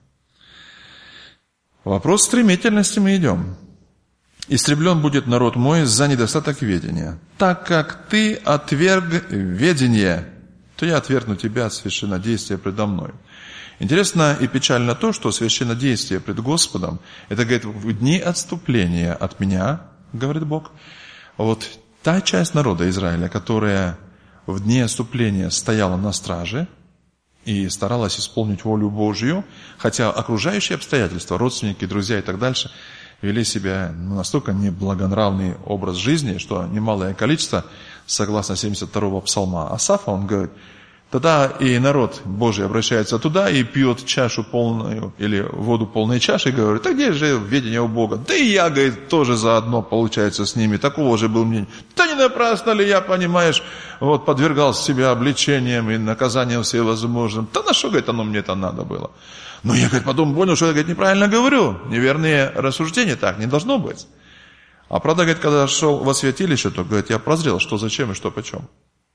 Вопрос стремительности мы идем. «Истреблен будет народ мой за недостаток ведения. Так как ты отверг ведение, то я отвергну тебя от священнодействия предо мной». Интересно и печально то, что священнодействие пред Господом, это, говорит, в дни отступления от меня, говорит Бог, вот та часть народа Израиля, которая в дни отступления стояла на страже и старалась исполнить волю Божью, хотя окружающие обстоятельства, родственники, друзья и так дальше, вели себя ну, настолько неблагонравный образ жизни, что немалое количество, согласно семьдесят второго псалма Асафа, он говорит, Тогда и народ Божий обращается туда и пьет чашу полную, или воду полной чаши, и говорит: да где же ведение у Бога? Да и я, говорит, тоже заодно, получается, с ними. Такого же был мнение. Да не напрасно ли я, понимаешь, вот подвергал себя обличениям и наказаниям всевозможным. Да на что, говорит, оно мне это надо было? Но я, говорит, потом понял, что я, говорит, неправильно говорю. Неверные рассуждения, так не должно быть. А правда, говорит, когда шел во святилище, то, говорит, я прозрел, что зачем и что почем.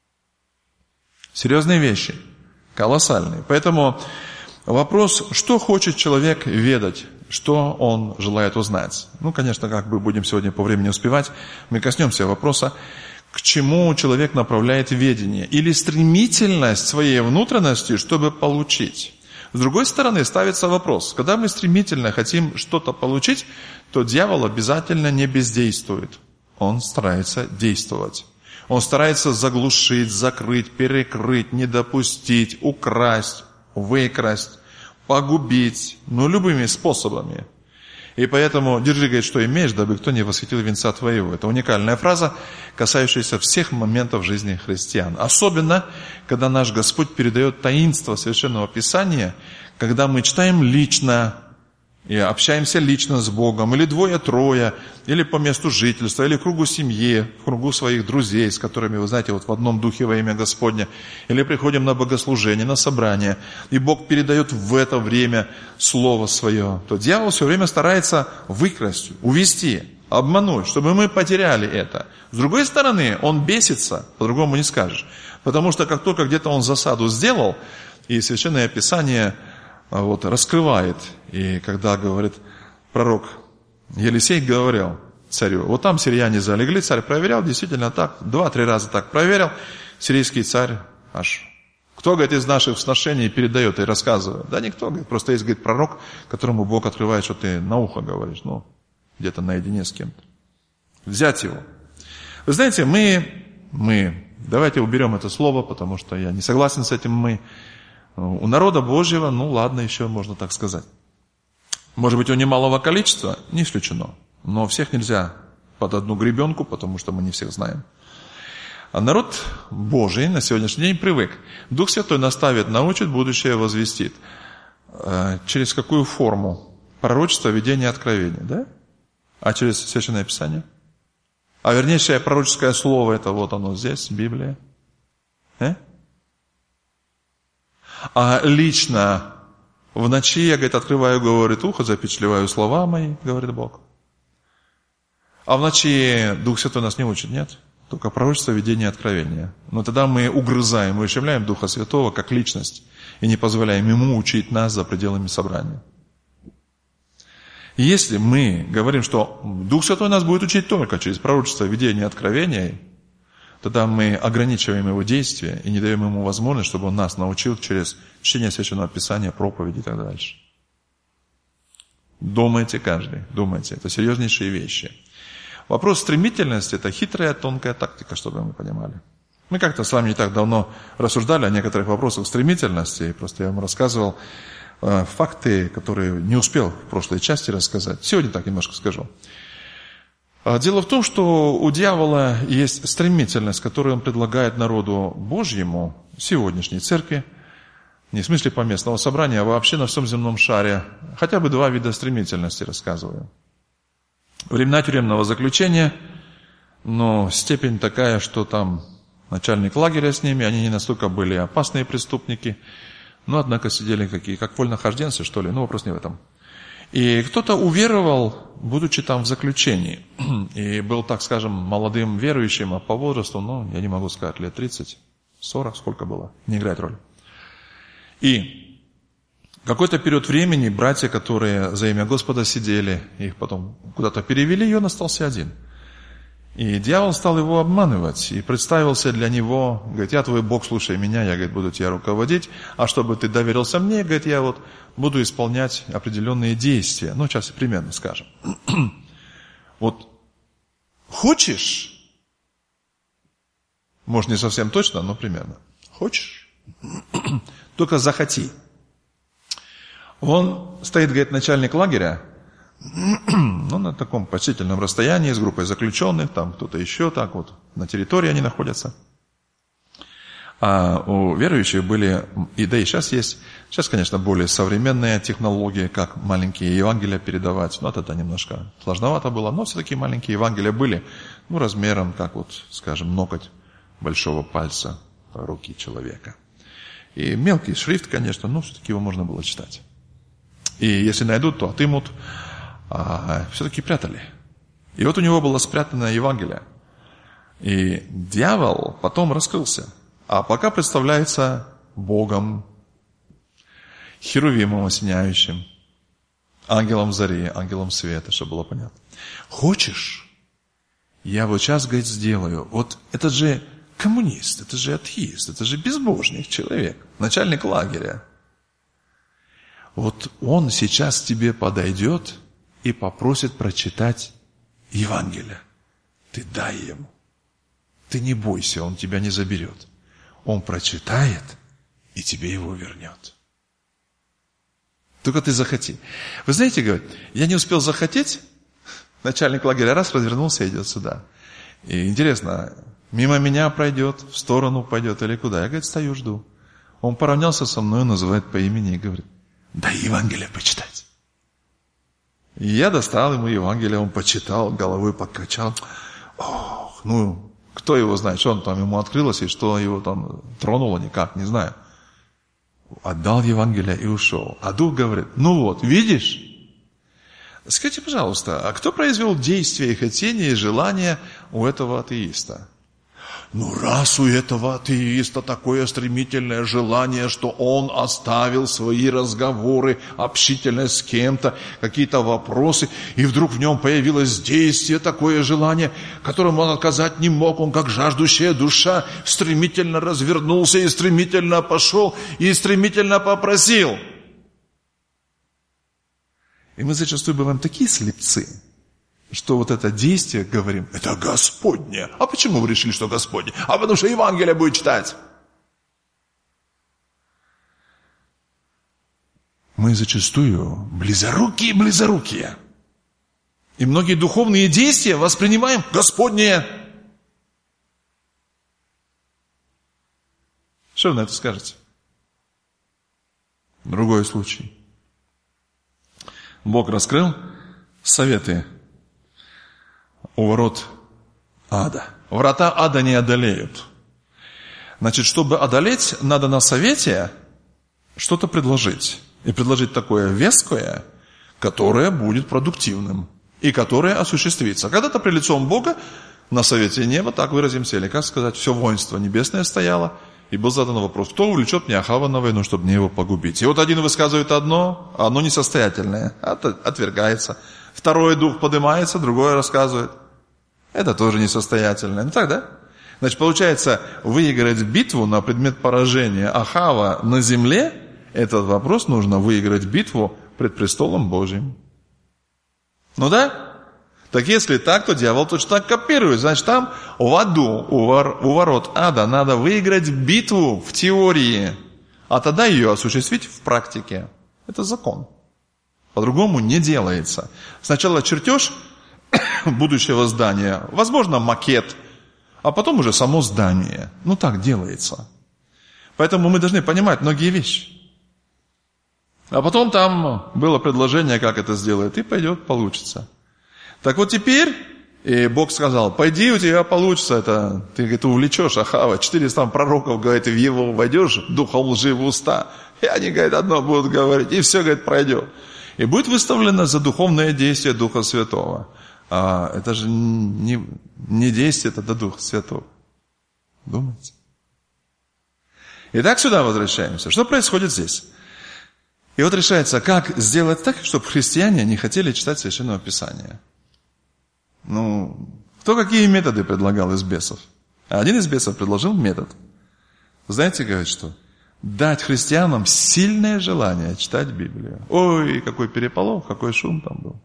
Серьезные вещи, колоссальные. Поэтому вопрос, что хочет человек ведать, что он желает узнать. Ну, конечно, как бы будем сегодня по времени успевать, мы коснемся вопроса, к чему человек направляет ведение. Или стремительность своей внутренности, чтобы получить. С другой стороны, ставится вопрос, когда мы стремительно хотим что-то получить, то дьявол обязательно не бездействует. Он старается действовать. Он старается заглушить, закрыть, перекрыть, не допустить, украсть, выкрасть, погубить, ну, любыми способами. И поэтому держи, говорит, что имеешь, дабы кто не восхитил венца твоего. Это уникальная фраза, касающаяся всех моментов жизни христиан. Особенно, когда наш Господь передает таинство Священного Писания, когда мы читаем лично, и общаемся лично с Богом, или двое-трое, или по месту жительства, или в кругу семьи, в кругу своих друзей, с которыми, вы знаете, вот в одном духе во имя Господне, или приходим на богослужение, на собрание, и Бог передает в это время Слово Свое, то дьявол все время старается выкрасть, увести, обмануть, чтобы мы потеряли это. С другой стороны, он бесится, по-другому не скажешь, потому что как только где-то он засаду сделал, и Священное Писание вот, раскрывает. И когда, говорит, пророк Елисей говорил царю, вот там сирияне залегли, царь проверял, действительно так, два-три раза так проверил, сирийский царь аж, кто, говорит, из наших сношений передает и рассказывает? Да никто, говорит, просто есть, говорит, пророк, которому Бог открывает, что ты на ухо говоришь, ну, где-то наедине с кем-то. Взять его. Вы знаете, мы, мы, давайте уберем это слово, потому что я не согласен с этим мы. У народа Божьего, ну ладно, еще можно так сказать. Может быть, у немалого количества, не исключено. Но всех нельзя под одну гребенку, потому что мы не всех знаем. А народ Божий на сегодняшний день привык. Дух Святой наставит, научит, будущее возвестит. Через какую форму? Пророчество, видение, откровение, да? А через Священное Писание? А вернейшее пророческое слово, это вот оно здесь, Библия. Э? А лично в ночи я, говорит, открываю, говорит, ухо, запечатлеваю слова мои, говорит Бог. А в ночи Дух Святой нас не учит, нет? Только пророчество, видение, откровение. Но тогда мы угрызаем, мы ущемляем Духа Святого как личность и не позволяем Ему учить нас за пределами собрания. И если мы говорим, что Дух Святой нас будет учить только через пророчество, видение, откровение, тогда мы ограничиваем Его действия и не даем Ему возможность, чтобы Он нас научил через чтение Священного Писания, проповеди и так дальше. Думайте каждый, думайте. Это серьезнейшие вещи. Вопрос стремительности – это хитрая, тонкая тактика, чтобы мы понимали. Мы как-то с вами не так давно рассуждали о некоторых вопросах стремительности. Просто я вам рассказывал э, факты, которые не успел в прошлой части рассказать. Сегодня так немножко скажу. Дело в том, что у дьявола есть стремительность, которую он предлагает народу Божьему, сегодняшней церкви, не в смысле поместного собрания, а вообще на всем земном шаре. Хотя бы два вида стремительности рассказываю. Времена тюремного заключения, но степень такая, что там начальник лагеря с ними, они не настолько были опасные преступники, но однако сидели какие, как вольнохожденцы, что ли, ну вопрос не в этом. И кто-то уверовал, будучи там в заключении, и был, так скажем, молодым верующим, а по возрасту, ну, я не могу сказать, лет тридцать, сорок, сколько было, не играет роли. И какой-то период времени братья, которые за имя Господа сидели, их потом куда-то перевели, и он остался один. И дьявол стал его обманывать, и представился для него, говорит, я твой Бог, слушай меня, я, говорит, буду тебя руководить, а чтобы ты доверился мне, говорит, я вот буду исполнять определенные действия. Ну, сейчас примерно скажем. Вот хочешь, может, не совсем точно, но примерно, хочешь, только захоти. Он стоит, говорит, начальник лагеря, ну, на таком почтительном расстоянии, с группой заключенных, там кто-то еще, так вот, на территории они находятся. А у верующих были, и да и сейчас есть, сейчас, конечно, более современные технологии, как маленькие Евангелия передавать. Но это немножко сложновато было, но все-таки маленькие Евангелия были, ну, размером, как вот, скажем, ноготь большого пальца руки человека. И мелкий шрифт, конечно, но все-таки его можно было читать. И если найдут, то отымут, а все-таки прятали. И вот у него было спрятано Евангелие. И дьявол потом раскрылся. А пока представляется Богом, херувимом осеняющим, ангелом зари, ангелом света, чтобы было понятно. Хочешь? Я вот сейчас, говорит, сделаю. Вот этот же коммунист, это же атеист, это же безбожник человек, начальник лагеря. Вот он сейчас тебе подойдет и попросит прочитать Евангелие. Ты дай ему. Ты не бойся, он тебя не заберет. Он прочитает и тебе его вернет. Только ты захоти. Вы знаете, говорит, я не успел захотеть, начальник лагеря раз развернулся и идет сюда. И интересно, мимо меня пройдет, в сторону пойдет или куда? Я, говорит, стою, жду. Он поравнялся со мной, называет по имени и говорит, дай Евангелие почитать. И я достал ему Евангелие, он почитал, головой покачал. Ох, ну... Кто его знает, что он там ему открылось, и что его там тронуло, никак, не знаю. Отдал Евангелие и ушел. А дух говорит, ну вот, видишь? Скажите, пожалуйста, а кто произвел действия и хотения, и желания у этого атеиста? Ну, раз у этого атеиста такое стремительное желание, что он оставил свои разговоры, общительность с кем-то, какие-то вопросы, и вдруг в нем появилось действие, такое желание, которому он отказать не мог, он как жаждущая душа стремительно развернулся и стремительно пошел, и стремительно попросил. И мы зачастую бываем такие слепцы, что вот это действие, говорим, это Господне. А почему вы решили, что Господне? А потому что Евангелие будет читать. Мы зачастую близорукие-близорукие. И многие духовные действия воспринимаем Господне. Что вы на это скажете? Другой случай. Бог раскрыл советы у ворот ада. Врата ада не одолеют. Значит, чтобы одолеть, надо на совете что-то предложить. И предложить такое веское, которое будет продуктивным. И которое осуществится. Когда-то при лицом Бога на совете неба, так выразимся, или как сказать, все воинство небесное стояло. И был задан вопрос, кто увлечет Неахава на войну, чтобы мне его погубить. И вот один высказывает одно, а оно несостоятельное. Это отвергается. Второй дух поднимается, другое рассказывает. Это тоже несостоятельное. Ну так, да? Значит, получается, выиграть битву на предмет поражения Ахава на земле, этот вопрос нужно выиграть битву пред престолом Божьим. Ну да? Так если так, то дьявол точно так копирует. Значит, там в аду, у, вор, у ворот ада надо выиграть битву в теории, а тогда ее осуществить в практике. Это закон. По-другому не делается. Сначала чертеж будущего здания, возможно, макет, а потом уже само здание. Ну, так делается. Поэтому мы должны понимать многие вещи. А потом там было предложение, как это сделать, и пойдет, получится. Так вот теперь, и Бог сказал, пойди, у тебя получится это, ты, говорит, увлечешь Ахава, четыреста там пророков, говорит, в его войдешь, духом лжи в уста, и они, говорит, одно будут говорить, и все, говорит, пройдет. И будет выставлено за духовное действие Духа Святого. А это же не, не действие, это Дух Святого. Думаете? Итак, сюда возвращаемся. Что происходит здесь? И вот решается, как сделать так, чтобы христиане не хотели читать Священное Писание. Ну, кто какие методы предлагал из бесов? Один из бесов предложил метод. Знаете, говорит, что? Дать христианам сильное желание читать Библию. Ой, какой переполох, какой шум там был.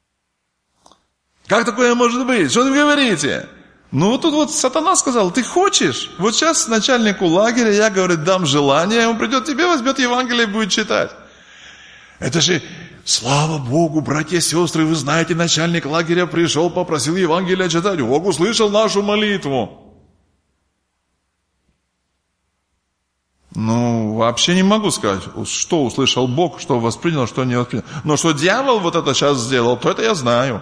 Как такое может быть? Что вы говорите? Ну, вот тут вот сатана сказал, ты хочешь? Вот сейчас начальнику лагеря я, говорит, дам желание, он придет тебе, возьмет Евангелие и будет читать. Это же, слава Богу, братья и сестры, вы знаете, начальник лагеря пришел, попросил Евангелие читать. Бог услышал нашу молитву. Ну, вообще не могу сказать, что услышал Бог, что воспринял, что не воспринял. Но что дьявол вот это сейчас сделал, то это я знаю.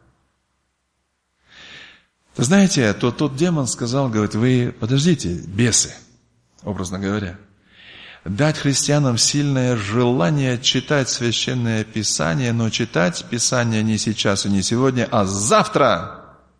Вы знаете, то тот демон сказал, говорит, вы подождите, бесы, образно говоря. Дать христианам сильное желание читать Священное Писание, но читать Писание не сейчас и не сегодня, а завтра.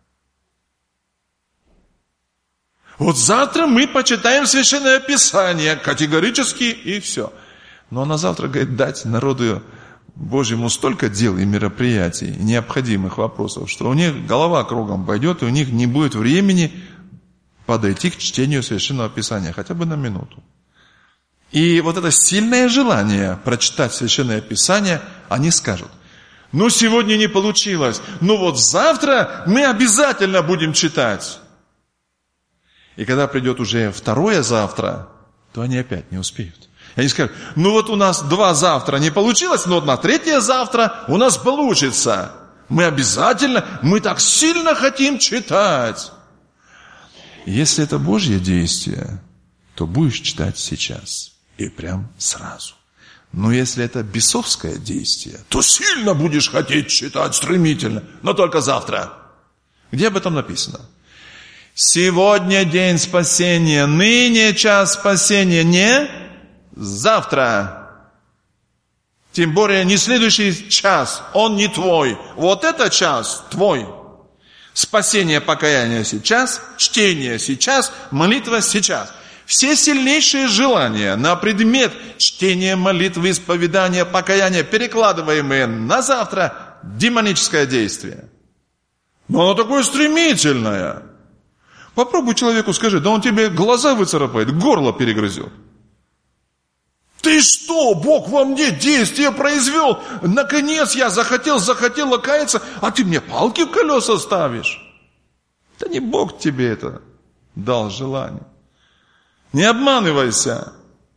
Вот завтра мы почитаем Священное Писание категорически и все. Но на завтра, говорит, дать народу Божьему столько дел и мероприятий, и необходимых вопросов, что у них голова кругом пойдет, и у них не будет времени подойти к чтению Священного Писания, хотя бы на минуту. И вот это сильное желание прочитать Священное Писание, они скажут, ну сегодня не получилось, ну вот завтра мы обязательно будем читать. И когда придет уже второе завтра, то они опять не успеют. И они скажут, ну вот у нас два завтра не получилось, но на третье завтра у нас получится. Мы обязательно, мы так сильно хотим читать. Если это Божье действие, то будешь читать сейчас и прям сразу. Но если это бесовское действие, то сильно будешь хотеть читать стремительно, но только завтра. Где об этом написано? Сегодня день спасения, ныне час спасения, не завтра. Тем более не следующий час, он не твой. Вот это час твой. Спасение, покаяние сейчас, чтение сейчас, молитва сейчас. Все сильнейшие желания на предмет чтения, молитвы, исповедания, покаяния, перекладываемые на завтра, демоническое действие. Но оно такое стремительное. Попробуй человеку скажи, да он тебе глаза выцарапает, горло перегрызет. Ты что, Бог во мне действие произвел? Наконец я захотел, захотел каяться, а ты мне палки в колеса ставишь. Да не Бог тебе это дал желание. Не обманывайся.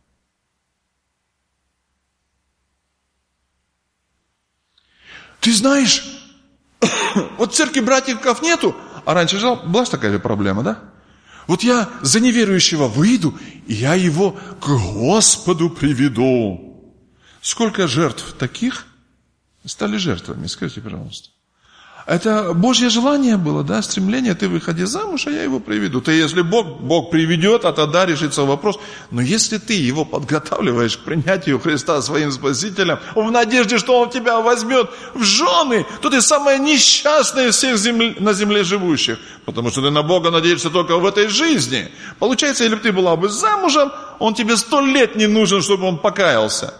Ты знаешь, вот в церкви братьев нету, а раньше жил, была же такая же проблема, да? Вот я за неверующего выйду, и я его к Господу приведу. Сколько жертв таких стали жертвами? Скажите, пожалуйста. Это Божье желание было, да, стремление, ты выходи замуж, а я его приведу. Ты, если Бог, Бог приведет, а тогда решится вопрос. Но если ты его подготавливаешь к принятию Христа своим Спасителем, в надежде, что Он тебя возьмет в жены, то ты самая несчастная из всех земли, на земле живущих. Потому что ты на Бога надеешься только в этой жизни. Получается, если бы ты была бы замужем, Он тебе сто лет не нужен, чтобы Он покаялся.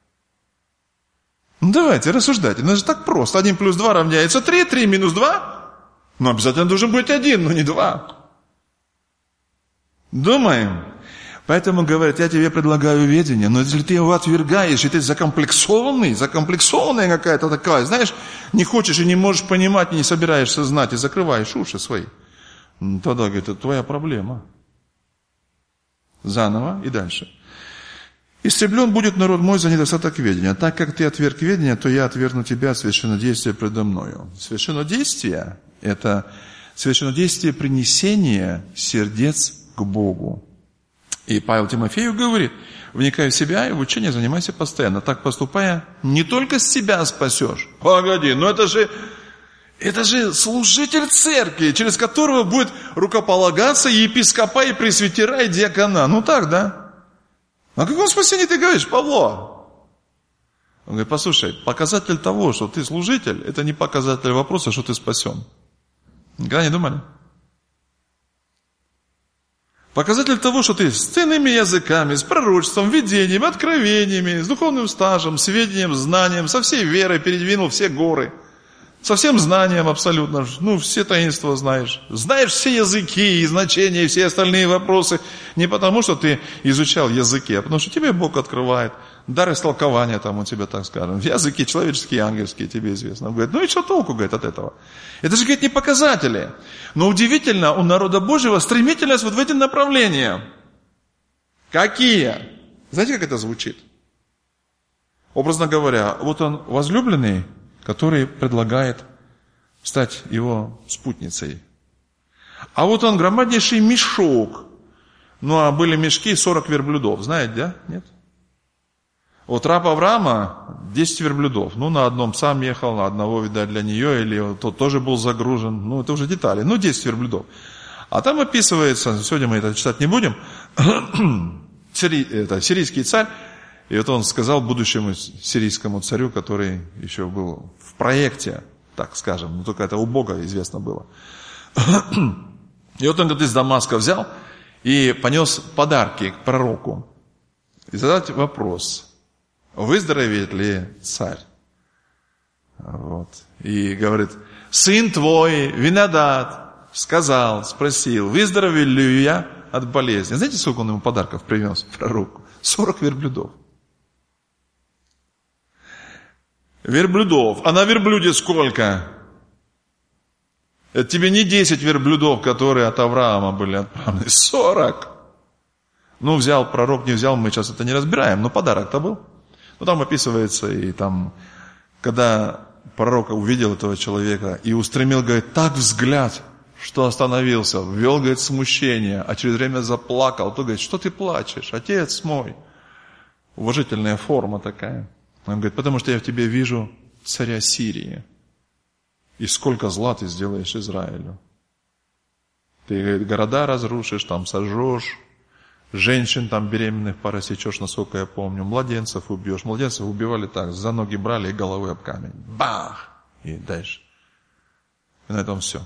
Ну давайте, рассуждайте. Это же так просто. Один плюс два равняется три, три минус два. Но обязательно должен быть один, но не два. Думаем. Поэтому говорят, я тебе предлагаю ведение, но если ты его отвергаешь, и ты закомплексованный, закомплексованная какая-то такая, знаешь, не хочешь и не можешь понимать, и не собираешься знать, и закрываешь уши свои, тогда, говорит, это твоя проблема. Заново и дальше. Истреблен будет народ мой за недостаток ведения. Так как ты отверг ведение, то я отвергну тебя от священнодействия предо мною. Священнодействие – это священнодействие принесения сердец к Богу. И Павел Тимофею говорит, вникай в себя и в учение занимайся постоянно. Так поступая, не только себя спасешь. Погоди, но это же, это же служитель церкви, через которого будет рукополагаться и епископа, и пресвитера, и диакона. Ну так, да? О каком спасении ты говоришь, Павло? Он говорит, послушай, показатель того, что ты служитель, это не показатель вопроса, что ты спасен. Никогда не думали? Показатель того, что ты с ценными языками, с пророчеством, видением, откровениями, с духовным стажем, сведением, знанием, со всей верой передвинул все горы. Со всем знанием абсолютно, ну, все таинства знаешь. Знаешь все языки и значения, и все остальные вопросы. Не потому, что ты изучал языки, а потому, что тебе Бог открывает. Дар истолкования там у тебя, так скажем. Языки человеческие, ангельские, тебе известно. Он говорит, ну и что толку, говорит, от этого? Это же, говорит, не показатели. Но удивительно, у народа Божьего стремительность вот в эти направления. Какие? Знаете, как это звучит? Образно говоря, вот он возлюбленный, который предлагает стать его спутницей. А вот он громаднейший мешок, Ну, а были мешки сорок верблюдов, знаете, да? Нет? Вот раб Авраама десять верблюдов. Ну, на одном сам ехал, на одного, видать, для нее, или тот тоже был загружен. Ну, это уже детали. Ну, десять верблюдов. А там описывается, сегодня мы это читать не будем, сири, это, сирийский царь, и вот он сказал будущему сирийскому царю, который еще был в проекте, так скажем, но только это у Бога известно было. И вот он, говорит, из Дамаска взял и понес подарки к пророку. И задать вопрос: выздоровеет ли царь? Вот. И говорит: сын твой, Винодад, сказал, спросил, выздоровел ли я от болезни. Знаете, сколько он ему подарков принес пророку? сорок верблюдов. Верблюдов. А на верблюде сколько? Это тебе не десять верблюдов, которые от Авраама были отправлены. сорок. Ну, взял пророк, не взял, мы сейчас это не разбираем, но подарок-то был. Ну, там описывается, и там, когда пророк увидел этого человека и устремил, говорит, так взгляд, что остановился, ввел, говорит, смущение, а через время заплакал, то говорит, что ты плачешь, отец мой? Уважительная форма такая. Он говорит, потому что я в тебе вижу царя Сирии. И сколько зла ты сделаешь Израилю. Ты, говорит, города разрушишь, там сожжешь, женщин там беременных порасечешь, насколько я помню, младенцев убьешь. Младенцев убивали так, за ноги брали и головой об камень. Бах! И дальше. И на этом все.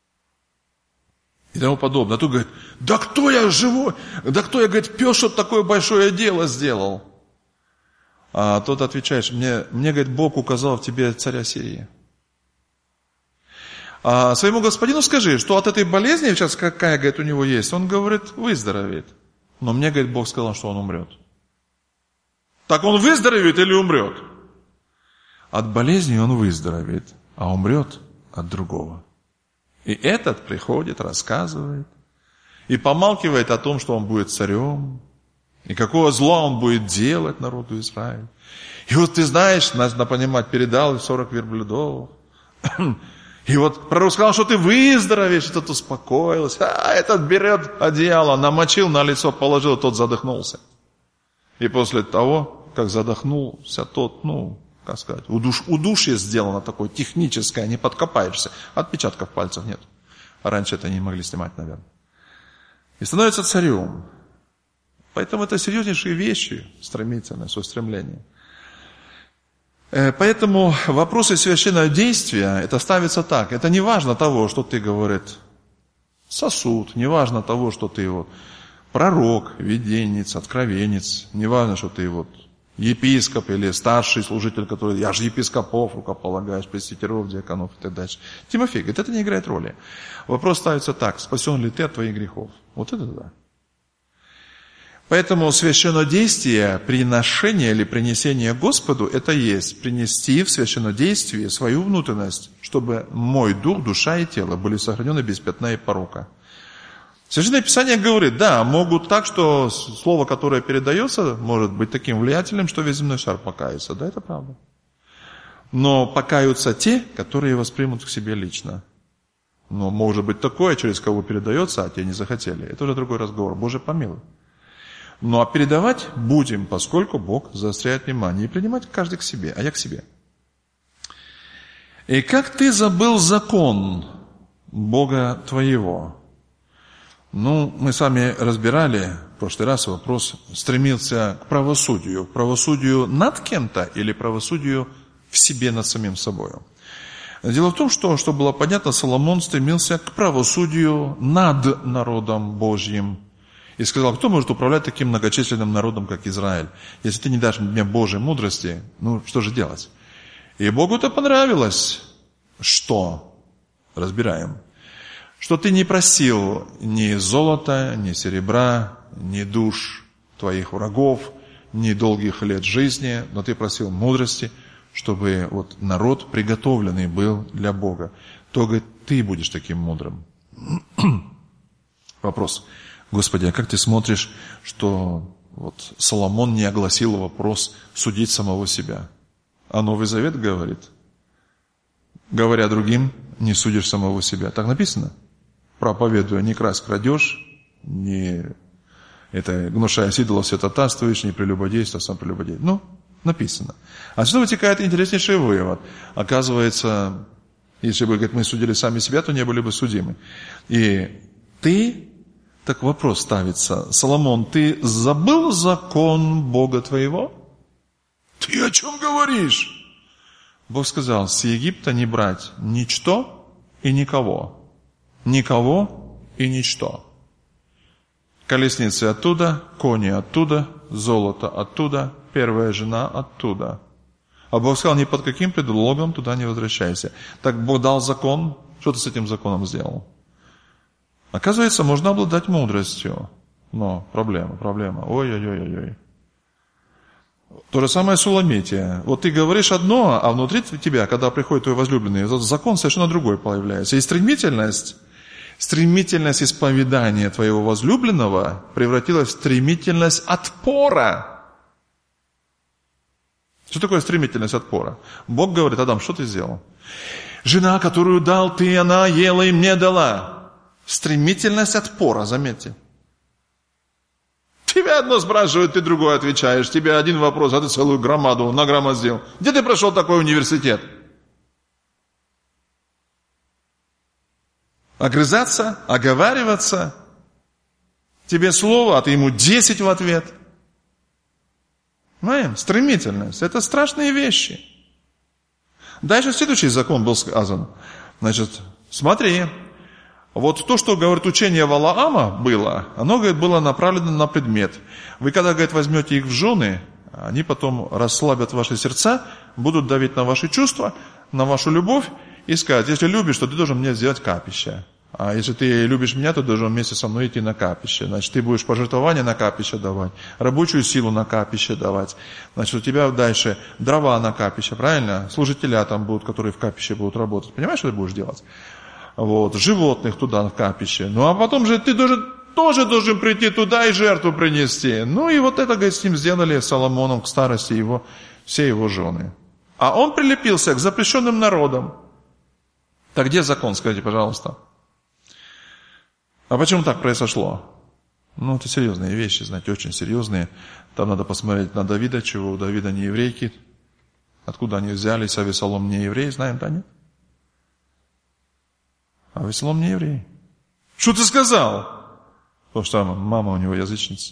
И тому подобное. А тут говорит, да кто я живой? Да кто я, говорит, пес, что такое большое дело сделал? А тот отвечает, мне, мне, говорит, Бог указал в тебе царя Сирии. А своему господину скажи, что от этой болезни, сейчас какая, говорит, у него есть, он, говорит, выздоровеет. Но мне, говорит, Бог сказал, что он умрет. Так он выздоровеет или умрет? От болезни он выздоровеет, а умрет от другого. И этот приходит, рассказывает, и помалкивает о том, что он будет царем, и какого зла он будет делать народу Израиля. И вот ты знаешь, надо понимать, передал сорок верблюдов. И вот пророк сказал, что ты выздоровеешь, и тот успокоился. А этот берет одеяло, намочил на лицо, положил, тот задохнулся. И после того, как задохнулся тот, ну, как сказать, удуш, удушье сделано такое техническое, не подкопаешься. Отпечатков пальцев нет. А раньше это не могли снимать, наверное. И становится царем. Поэтому это серьезнейшие вещи, стремительное, устремление. Поэтому вопросы священного действия, это ставится так. Это не важно того, что ты, говорит, сосуд, не важно того, что ты вот пророк, виденец, откровенец, не важно, что ты вот епископ или старший служитель, который, я же епископов рукополагаешь, пресвитеров, диаконов и так дальше. Тимофей говорит, это не играет роли. Вопрос ставится так, спасен ли ты от твоих грехов? Вот это да. Поэтому священнодействие, приношение или принесение Господу, это есть принести в священнодействии свою внутренность, чтобы мой дух, душа и тело были сохранены без пятна и порока. Священное Писание говорит, да, могут так, что слово, которое передается, может быть таким влиятельным, что весь земной шар покается. Да, это правда. Но покаются те, которые воспримут к себе лично. Но может быть такое, через кого передается, а те не захотели. Это уже другой разговор. Боже помилуй. Ну, а передавать будем, поскольку Бог заостряет внимание. И принимать каждый к себе, а я к себе. И как ты забыл закон Бога твоего? Ну, мы с вами разбирали в прошлый раз вопрос, стремился к правосудию. К правосудию над кем-то или правосудию в себе над самим собой? Дело в том, что, чтобы было понятно, Соломон стремился к правосудию над народом Божьим. И сказал, кто может управлять таким многочисленным народом, как Израиль? Если ты не дашь мне Божьей мудрости, ну что же делать? И Богу это понравилось. Что? Разбираем. Что ты не просил ни золота, ни серебра, ни душ твоих врагов, ни долгих лет жизни, но ты просил мудрости, чтобы вот народ приготовленный был для Бога. То, говорит, ты будешь таким мудрым. Вопрос. Господи, а как ты смотришь, что вот Соломон не огласил вопрос судить самого себя? А Новый Завет говорит, говоря другим, не судишь самого себя. Так написано? Проповедуя, не красть, крадешь, не Это гнушаясь идолов, святотатствуешь, не прелюбодействуешь, сам прелюбодей. Ну, написано. Отсюда вытекает интереснейший вывод. Оказывается, если бы, говорит, мы судили сами себя, то не были бы судимы. И ты, так вопрос ставится, Соломон, ты забыл закон Бога твоего? Ты о чем говоришь? Бог сказал, с Египта не брать ничто и никого. Никого и ничто. Колесницы оттуда, кони оттуда, золото оттуда, первая жена оттуда. А Бог сказал, ни под каким предлогом туда не возвращайся. Так Бог дал закон, что ты с этим законом сделал? Оказывается, можно обладать мудростью. Но проблема, проблема. Ой-ой-ой-ой. То же самое Суламития. Вот ты говоришь одно, а внутри тебя, когда приходит твой возлюбленный, этот закон совершенно другой появляется. И стремительность, стремительность исповедания твоего возлюбленного превратилась в стремительность отпора. Что такое стремительность отпора? Бог говорит, Адам, что ты сделал? Жена, которую дал ты, она ела и мне дала. Стремительность отпора, заметьте. Тебя одно спрашивают, ты другое отвечаешь. Тебе один вопрос, а ты целую громаду нагромоздил. Где ты прошел такой университет? Огрызаться, оговариваться. Тебе слово, а ты ему десять в ответ. Понимаем? Стремительность. Это страшные вещи. Дальше следующий закон был сказан. Значит, смотри. Вот то, что, говорит, учение Валаама было, оно, говорит, было направлено на предмет. Вы, когда, говорит, возьмете их в жены, они потом расслабят ваши сердца, будут давить на ваши чувства, на вашу любовь и сказать, если любишь, то ты должен мне сделать капище. А если ты любишь меня, то должен вместе со мной идти на капище. Значит, ты будешь пожертвования на капище давать, рабочую силу на капище давать. Значит, у тебя дальше дрова на капище, правильно? Служителя там будут, которые в капище будут работать. Понимаешь, что ты будешь делать? Вот, животных туда в капище. Ну, а потом же ты должен, тоже должен прийти туда и жертву принести. Ну, и вот это, говорит, с ним сделали Соломоном к старости его, все его жены. А он прилепился к запрещенным народам. Так где закон, скажите, пожалуйста? А почему так произошло? Ну, это серьезные вещи, знаете, очень серьезные. Там надо посмотреть на Давида, чего у Давида не еврейки. Откуда они взялись, а Авесолом не еврей, знаем, да, нет? А Авесолом не еврей. Что ты сказал? Потому что мама у него язычница.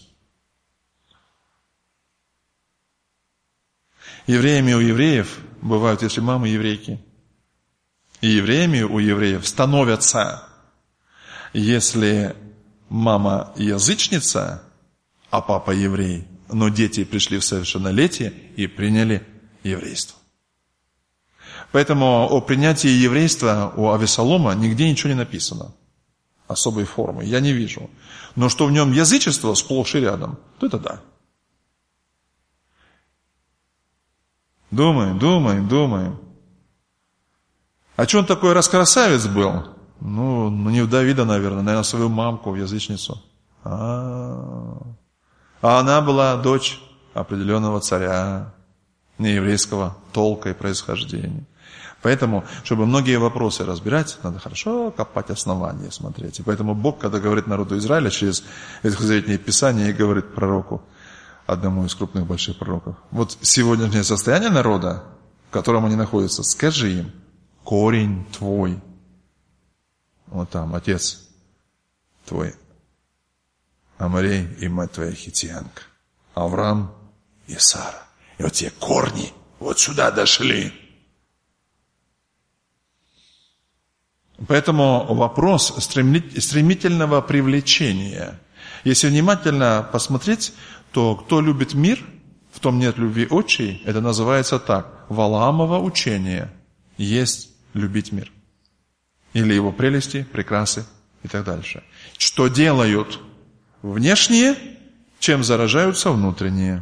Евреями у евреев бывают, если мамы еврейки. И евреями у евреев становятся, если мама язычница, а папа еврей, но дети пришли в совершеннолетие и приняли еврейство. Поэтому о принятии еврейства у Авесолома нигде ничего не написано. Особой формы я не вижу. Но что в нем язычество сплошь и рядом, то это да. Думаем, думаем, думаем. А что он такой раскрасавец был? Ну, ну не в Давида, наверное, наверное, свою мамку, в язычницу. А, а она была дочь определенного царя, нееврейского толка и происхождения. Поэтому, чтобы многие вопросы разбирать, надо хорошо копать основания, смотреть. И поэтому Бог, когда говорит народу Израиля через Ветхозаветное Писание, говорит пророку, одному из крупных больших пророков, вот сегодняшнее состояние народа, в котором они находятся, скажи им, корень твой, вот там, отец твой, Амарей и мать твоя Хитиянка, Авраам и Сара. И вот те корни вот сюда дошли. Поэтому вопрос стремительного привлечения. Если внимательно посмотреть, то кто любит мир, в том нет любви отчей, это называется так. Валаамово учение есть любить мир. Или его прелести, прекрасы и так дальше. Что делают внешние, чем заражаются внутренние.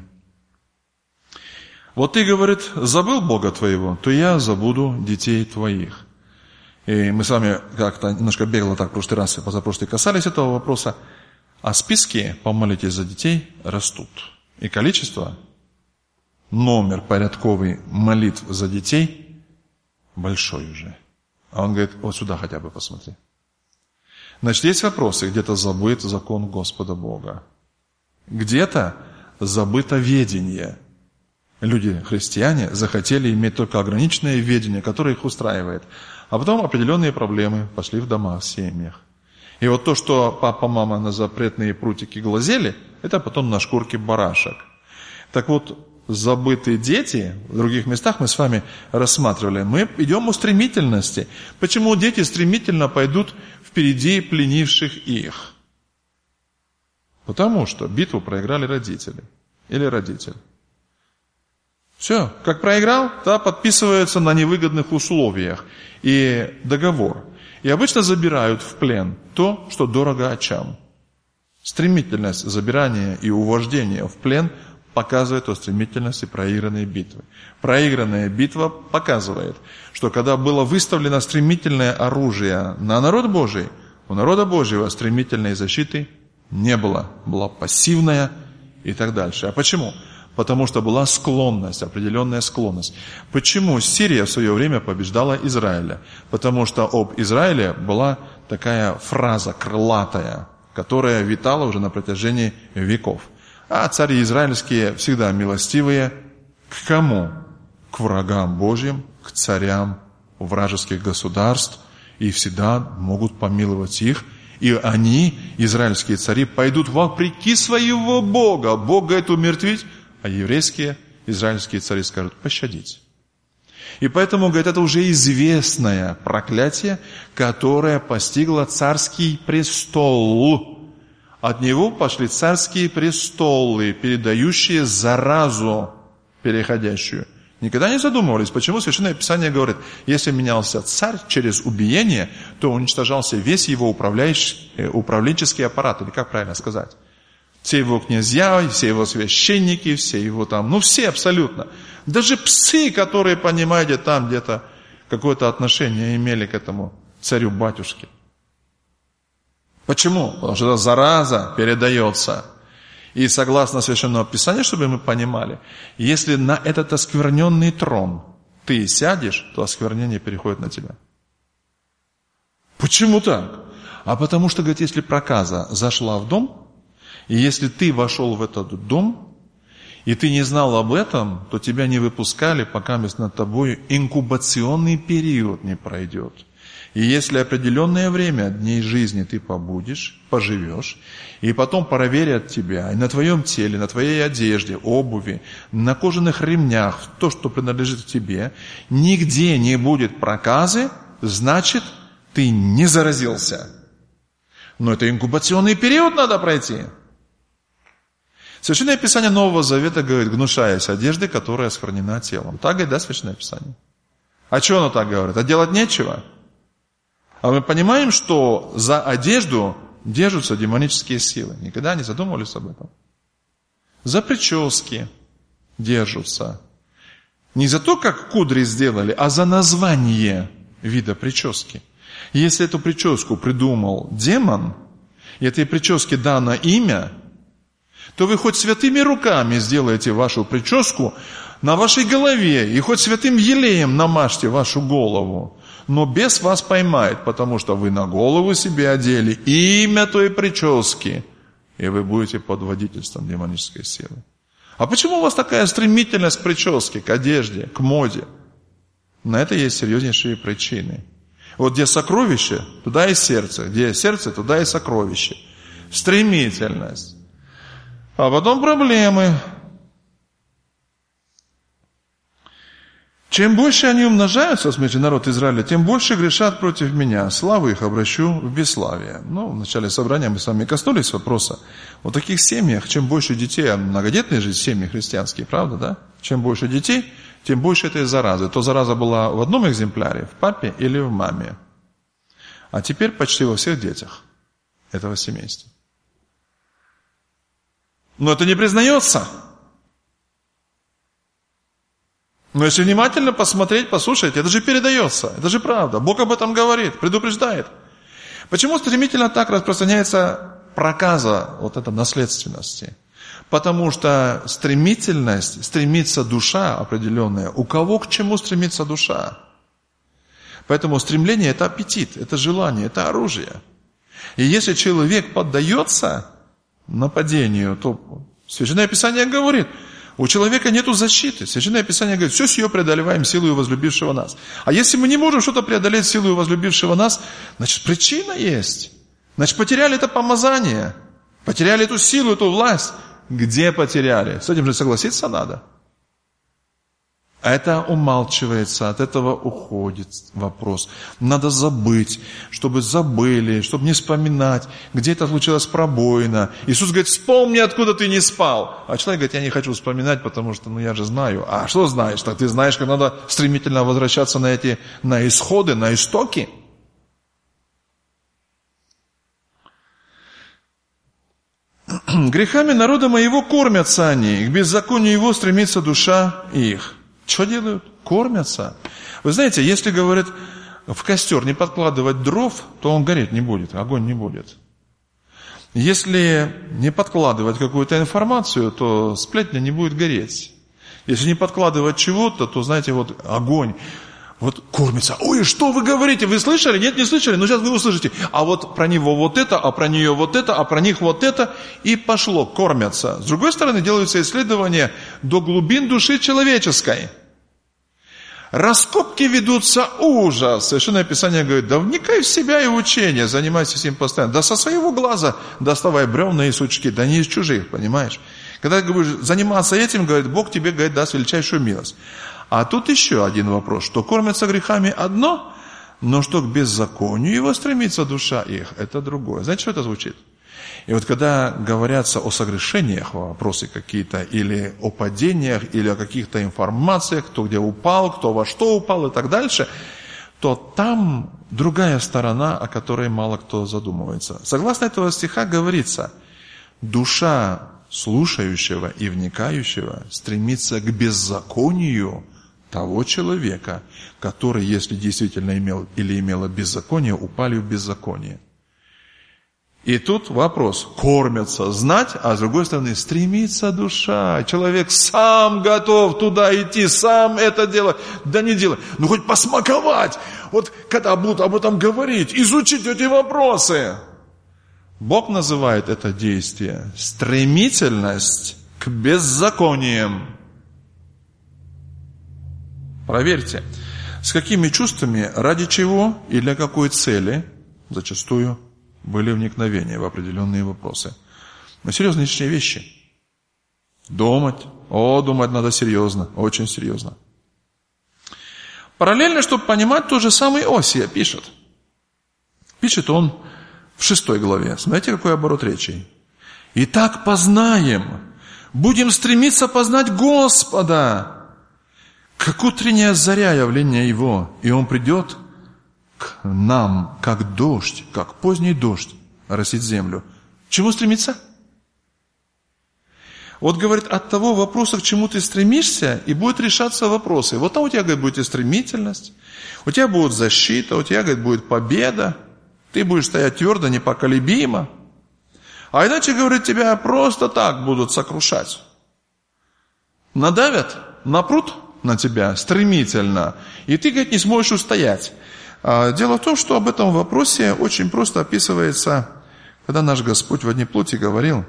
Вот ты, говорит, забыл Бога твоего, то я забуду детей твоих. И мы с вами как-то немножко бегло так в прошлый раз и позапрошлый касались этого вопроса. А списки «Помолитесь за детей» растут. И количество, номер порядковый молитв за детей большой уже. А он говорит, вот сюда хотя бы посмотри. Значит, есть вопросы, где-то забыт закон Господа Бога. где-то забыто ведение. Люди, христиане, захотели иметь только ограниченное ведение, которое их устраивает. А потом определенные проблемы пошли в домах, в семьях. И вот то, что папа, мама на запретные прутики глазели, это потом на шкурке барашек. Так вот, забытые дети, в других местах мы с вами рассматривали, мы идем у стремительности. Почему дети стремительно пойдут впереди пленивших их? Потому что битву проиграли родители или родитель. Все, как проиграл, то подписывается на невыгодных условиях и договор. И обычно забирают в плен то, что дорого очам. Стремительность забирания и увождения в плен показывает о стремительности проигранной битвы. Проигранная битва показывает, что когда было выставлено стремительное оружие на народ Божий, у народа Божьего стремительной защиты не было. Была пассивная и так дальше. А почему? Потому что была склонность, определенная склонность. Почему Сирия в свое время побеждала Израиля? Потому что об Израиле была такая фраза крылатая, которая витала уже на протяжении веков. А цари израильские всегда милостивые. К кому? К врагам Божьим, к царям вражеских государств. И всегда могут помиловать их. И они, израильские цари, пойдут вопреки своего Бога. Бог говорит умертвить. А еврейские, израильские цари скажут пощадить. И поэтому, говорит, это уже известное проклятие, которое постигло царский престол. От него пошли царские престолы, передающие заразу переходящую. Никогда не задумывались, почему Священное Писание говорит, если менялся царь через убиение, то уничтожался весь его управленческий аппарат, или как правильно сказать? Все его князья, все его священники, все его там, ну все абсолютно. Даже псы, которые, понимаете, там где-то какое-то отношение имели к этому царю-батюшке. Почему? Потому что эта зараза передается. И согласно Священному Писанию, чтобы мы понимали, если на этот оскверненный трон ты сядешь, то осквернение переходит на тебя. Почему так? А потому что, говорит, если проказа зашла в дом, и если ты вошел в этот дом, и ты не знал об этом, то тебя не выпускали, пока над тобой инкубационный период не пройдет. И если определенное время дней жизни ты побудешь, поживешь, и потом проверят тебя и на твоем теле, на твоей одежде, обуви, на кожаных ремнях, то, что принадлежит тебе, нигде не будет проказы, значит, ты не заразился. Но это инкубационный период надо пройти. Священное Писание Нового Завета говорит, гнушаясь одежды, которая осквернена телом. Так говорит, да, Священное Писание? А что оно так говорит? А делать нечего? А мы понимаем, что за одежду держатся демонические силы. Никогда не задумывались об этом? За прически держатся. Не за то, как кудри сделали, а за название вида прически. Если эту прическу придумал демон, и этой прическе дано имя, то вы хоть святыми руками сделаете вашу прическу на вашей голове, и хоть святым елеем намажьте вашу голову, но бес вас поймает, потому что вы на голову себе одели имя той прически, и вы будете под водительством демонической силы. А почему у вас такая стремительность к прическе, к одежде, к моде? На это есть серьезнейшие причины. Вот где сокровище, туда и сердце. Где сердце, туда и сокровище. Стремительность. А потом проблемы. Чем больше они умножаются, смотрите, народ Израиля, тем больше грешат против меня. Славу их обращу в бесславие. Ну, в начале собрания мы с вами коснулись вопроса. В таких семьях, чем больше детей, а многодетные же семьи христианские, правда, да? Чем больше детей, тем больше этой заразы. То зараза была в одном экземпляре, в папе или в маме. А теперь почти во всех детях этого семейства. Но это не признается. Но если внимательно посмотреть, послушать, это же передается, это же правда. Бог об этом говорит, предупреждает. Почему стремительно так распространяется проказа вот этой наследственности? Потому что стремительность, стремится душа определенная. У кого к чему стремится душа? Поэтому стремление – это аппетит, это желание, это оружие. И если человек поддается нападению, то Священное Писание говорит, у человека нету защиты. Священное Писание говорит, все сие преодолеваем силою возлюбившего нас. А если мы не можем что-то преодолеть силою возлюбившего нас, значит причина есть. Значит потеряли это помазание, потеряли эту силу, эту власть. Где потеряли? С этим же согласиться надо. Это умалчивается, от этого уходит вопрос. Надо забыть, чтобы забыли, чтобы не вспоминать, где это случилось пробоина. Иисус говорит, вспомни, откуда ты не спал. А человек говорит, я не хочу вспоминать, потому что ну, я же знаю. А что знаешь? Так ты знаешь, как надо стремительно возвращаться на эти, на исходы, на истоки. Грехами народа моего кормятся они, к беззаконию его стремится душа их. Что делают? Кормятся. Вы знаете, если, говорят, в костер не подкладывать дров, то он гореть не будет, огонь не будет. Если не подкладывать какую-то информацию, то сплетня не будет гореть. Если не подкладывать чего-то, то, знаете, вот огонь, вот кормится. Ой, что вы говорите? Вы слышали? Нет, не слышали? Ну, сейчас вы услышите. А вот про него вот это, а про нее вот это, а про них вот это. И пошло, кормятся. С другой стороны, делаются исследования до глубин души человеческой. Раскопки ведутся, ужас. Священное Писание говорит, да вникай в себя и в учение, занимайся им постоянно. Да со своего глаза доставай бревна и сучки, да не из чужих, понимаешь? Когда ты будешь заниматься этим, говорит, Бог тебе, говорит, даст величайшую милость. А тут еще один вопрос, что кормятся грехами одно, но что к беззаконию его стремится душа их, это другое. Знаете, что это звучит? И вот когда говорятся о согрешениях, вопросы какие-то, или о падениях, или о каких-то информациях, кто где упал, кто во что упал и так дальше, то там другая сторона, о которой мало кто задумывается. Согласно этого стиха говорится, душа слушающего и вникающего стремится к беззаконию того человека, который, если действительно имел или имела беззаконие, упали в беззаконие. И тут вопрос, кормятся знать, а с другой стороны, стремится душа. Человек сам готов туда идти, сам это делать, да не делать. Ну хоть посмаковать, вот когда будут об этом говорить, изучить эти вопросы. Бог называет это действие стремительность к беззакониям. Проверьте, с какими чувствами, ради чего и для какой цели зачастую были вникновения в определенные вопросы. Но серьезные вещи. Думать. О, думать надо серьезно, очень серьезно. Параллельно, чтобы понимать, тот же самый Осия пишет. Пишет он в шестой главе. Смотрите, какой оборот речи. «Итак, познаем, будем стремиться познать Господа, как утренняя заря явления Его, и Он придет к нам, как дождь, как поздний дождь, оросит землю». Чему стремиться? Вот, говорит, от того вопроса, к чему ты стремишься, и будут решаться вопросы. Вот там у тебя, говорит, будет стремительность, у тебя будет защита, у тебя, говорит, будет победа, ты будешь стоять твердо, непоколебимо. А иначе, говорит, тебя просто так будут сокрушать. Надавят, напрут на тебя стремительно, и ты, говорит, не сможешь устоять. Дело в том, что об этом вопросе очень просто описывается, когда наш Господь в одни плоти говорил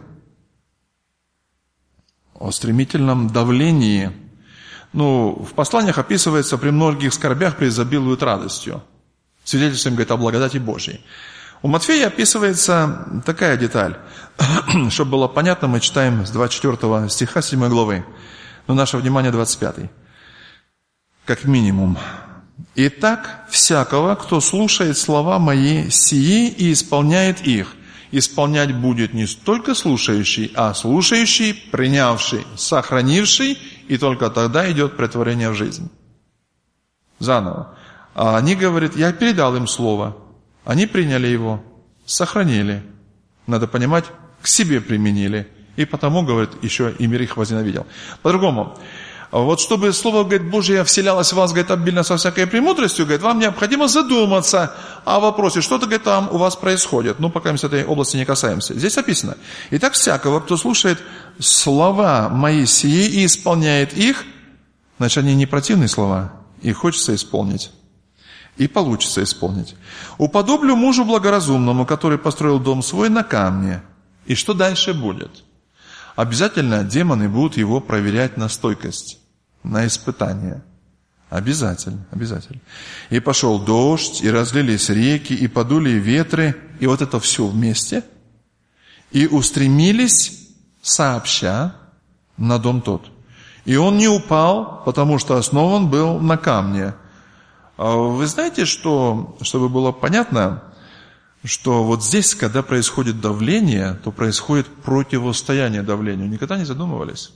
о стремительном давлении. Ну, в посланиях описывается, при многих скорбях преизобилуют радостью. Свидетельствуем, говорит, о благодати Божьей. У Матфея описывается такая деталь. Чтобы было понятно, мы читаем с двадцать четвёртого стиха седьмой главы. Но наше внимание двадцать пятый. Как минимум. «Итак, всякого, кто слушает слова мои сии и исполняет их, исполнять будет не столько слушающий, а слушающий, принявший, сохранивший, и только тогда идет претворение в жизнь». Заново. А они говорят, я передал им слово, они приняли его, сохранили. Надо понимать, к себе применили. И потому, говорит, еще и мир их возненавидел. По-другому. Вот чтобы Слово, говорит, Божие вселялось в вас, говорит, обильно со всякой премудростью, говорит, вам необходимо задуматься о вопросе, что-то, говорит, там у вас происходит. Ну, пока мы с этой области не касаемся. Здесь описано. «Итак, всякого, кто слушает слова мои сии и исполняет их», значит, они не противные слова, их хочется исполнить. И получится исполнить. «Уподоблю мужу благоразумному, который построил дом свой на камне. И что дальше будет? Обязательно демоны будут его проверять на стойкость, на испытание. Обязательно, обязательно. И пошел дождь, и разлились реки, и подули ветры, и вот это все вместе. И устремились сообща на дом тот. И он не упал, потому что основан был на камне. Вы знаете, что, чтобы было понятно, что вот здесь, когда происходит давление, то происходит противостояние давлению. Никогда не задумывались?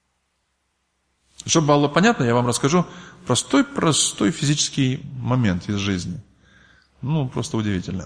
Чтобы было понятно, я вам расскажу простой-простой физический момент из жизни. Ну, просто удивительно.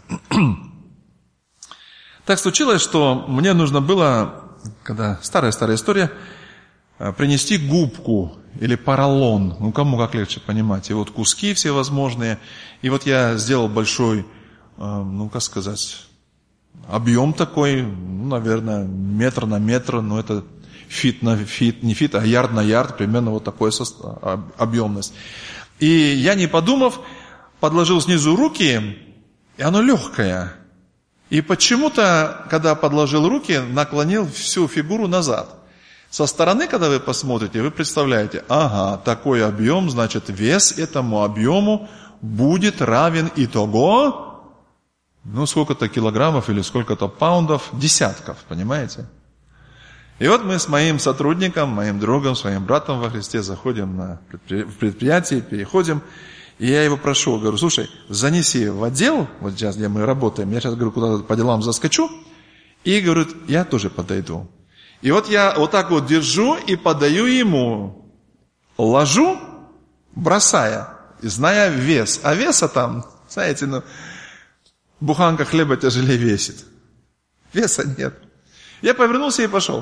Так случилось, что мне нужно было, когда старая-старая история, принести губку или поролон, ну кому как легче понимать, и вот куски всевозможные, и вот я сделал большой, ну как сказать, объем такой, ну, наверное, метр на метр, но это фит на фит, не фит, а ярд на ярд, примерно вот такой объемность. И я, не подумав, подложил снизу руки, и оно легкое. И почему-то, когда подложил руки, наклонил всю фигуру назад. Со стороны, когда вы посмотрите, вы представляете, ага, такой объем, значит, вес этому объему будет равен итого, ну, сколько-то килограммов или сколько-то паундов, десятков, понимаете? И вот мы с моим сотрудником, моим другом, своим братом во Христе заходим на предприятие, переходим, и я его прошу, говорю, слушай, занеси в отдел, вот сейчас, где мы работаем, я сейчас, говорю, куда-то по делам заскочу, и, говорит, я тоже подойду. И вот я вот так вот держу и подаю ему, ложу, бросая, зная вес. А веса там, знаете, ну, буханка хлеба тяжелее весит. Веса нет. Я повернулся и пошел.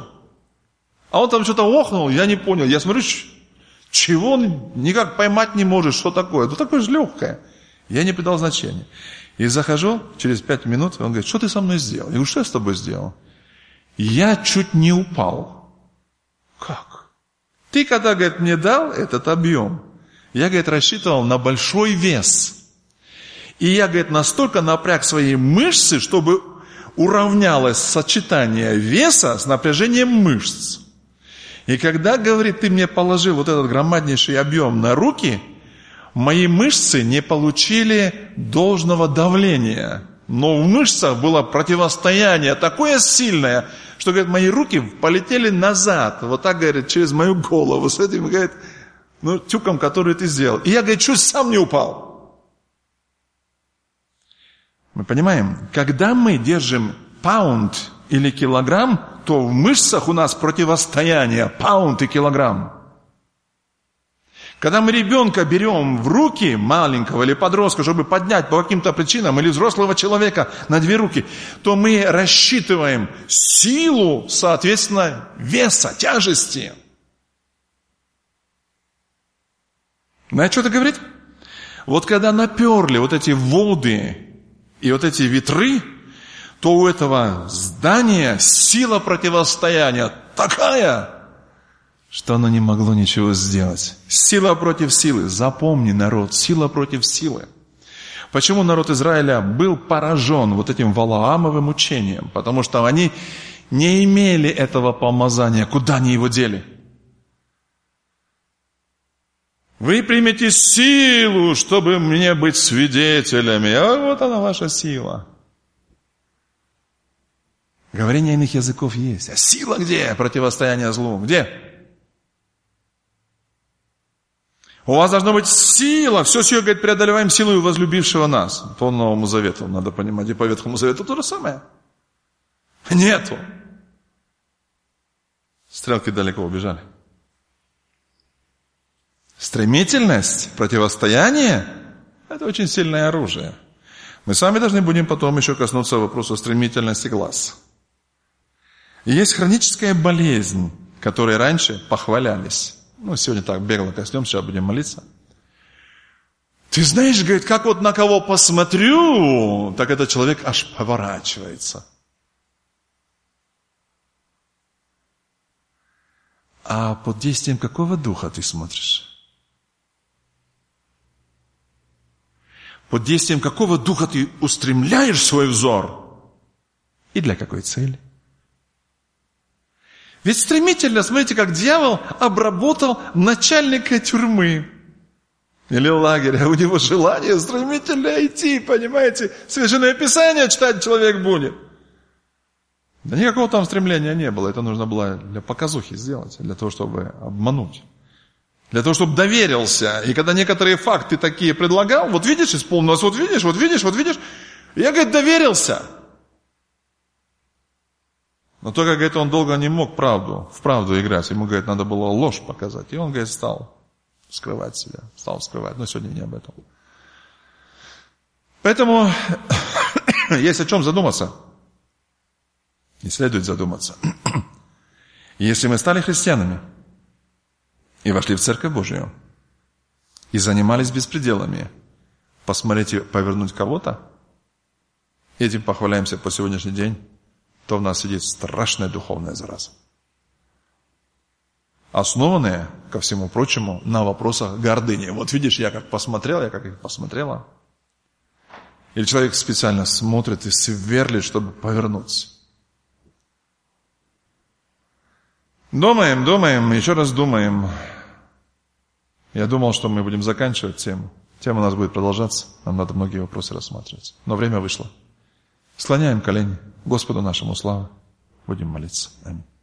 А он там что-то охнул, я не понял. Я смотрю, чего он никак поймать не может, что такое. Ну такое же легкое. Я не придал значения. И захожу, через пять минут, он говорит, что ты со мной сделал? Я говорю, что я с тобой сделал? Я чуть не упал. Как? Ты когда, говорит, мне дал этот объем, я, говорит, рассчитывал на большой вес. И я, говорит, настолько напряг свои мышцы, чтобы уравнялось сочетание веса с напряжением мышц. И когда, говорит, ты мне положил вот этот громаднейший объем на руки, мои мышцы не получили должного давления. Но в мышцах было противостояние такое сильное, что, говорит, мои руки полетели назад, вот так, говорит, через мою голову, с этим, говорит, ну, тюком, который ты сделал. И я, говорит, чуть сам не упал. Мы понимаем, когда мы держим паунд или килограмм, то в мышцах у нас противостояние паунд и килограмм. Когда мы ребенка берем в руки, маленького или подростка, чтобы поднять по каким-то причинам, или взрослого человека на две руки, то мы рассчитываем силу, соответственно, веса, тяжести. Знаете, что это говорит? Вот когда наперли вот эти воды и вот эти ветры, то у этого здания сила противостояния такая, что оно не могло ничего сделать. Сила против силы. Запомни, народ, сила против силы. Почему народ Израиля был поражен вот этим Валаамовым учением? Потому что они не имели этого помазания. Куда они его дели? Вы примете силу, чтобы мне быть свидетелями. А вот она ваша сила. Говорение иных языков есть. А сила где? Противостояние злу. Где? У вас должна быть сила. Все сие, говорит, преодолеваем силу возлюбившего нас. По Новому Завету, надо понимать. И по Ветхому Завету то же самое. Нету. Стрелки далеко убежали. Стремительность, противостояние – это очень сильное оружие. Мы с вами должны будем потом еще коснуться вопроса стремительности глаз. И есть хроническая болезнь, которой раньше похвалялись. Ну, сегодня так бегло коснемся, сейчас будем молиться. Ты знаешь, говорит, как вот на кого посмотрю, так этот человек аж поворачивается. А под действием какого духа ты смотришь? Под действием какого духа ты устремляешь свой взор? И для какой цели? Ведь стремительно, смотрите, как дьявол обработал начальника тюрьмы или лагеря. У него желание стремительно идти, понимаете? Священное Писание читать человек будет. Да никакого там стремления не было. Это нужно было для показухи сделать, для того, чтобы обмануть. Для того, чтобы доверился. И когда некоторые факты такие предлагал, вот видишь, исполнилось, вот видишь, вот видишь, вот видишь, я, говорит, доверился. Но только, говорит, он долго не мог правду, в правду играть. Ему, говорит, надо было ложь показать. И он, говорит, стал скрывать себя, стал скрывать. Но сегодня не об этом. Поэтому есть о чем задуматься. И следует задуматься. Если мы стали христианами и вошли в Церковь Божию, и занимались беспределами, посмотрите, повернуть кого-то, этим похваляемся по сегодняшний день, то в нас сидит страшная духовная зараза. Основанная, ко всему прочему, на вопросах гордыни. Вот видишь, я как посмотрел, я как их посмотрела. Или человек специально смотрит и сверлит, чтобы повернуться. Думаем, думаем, еще раз думаем. Я думал, что мы будем заканчивать тему. Тема у нас будет продолжаться. Нам надо многие вопросы рассматривать. Но время вышло. Склоняем колени. Господу нашему славу. Будем молиться. Аминь.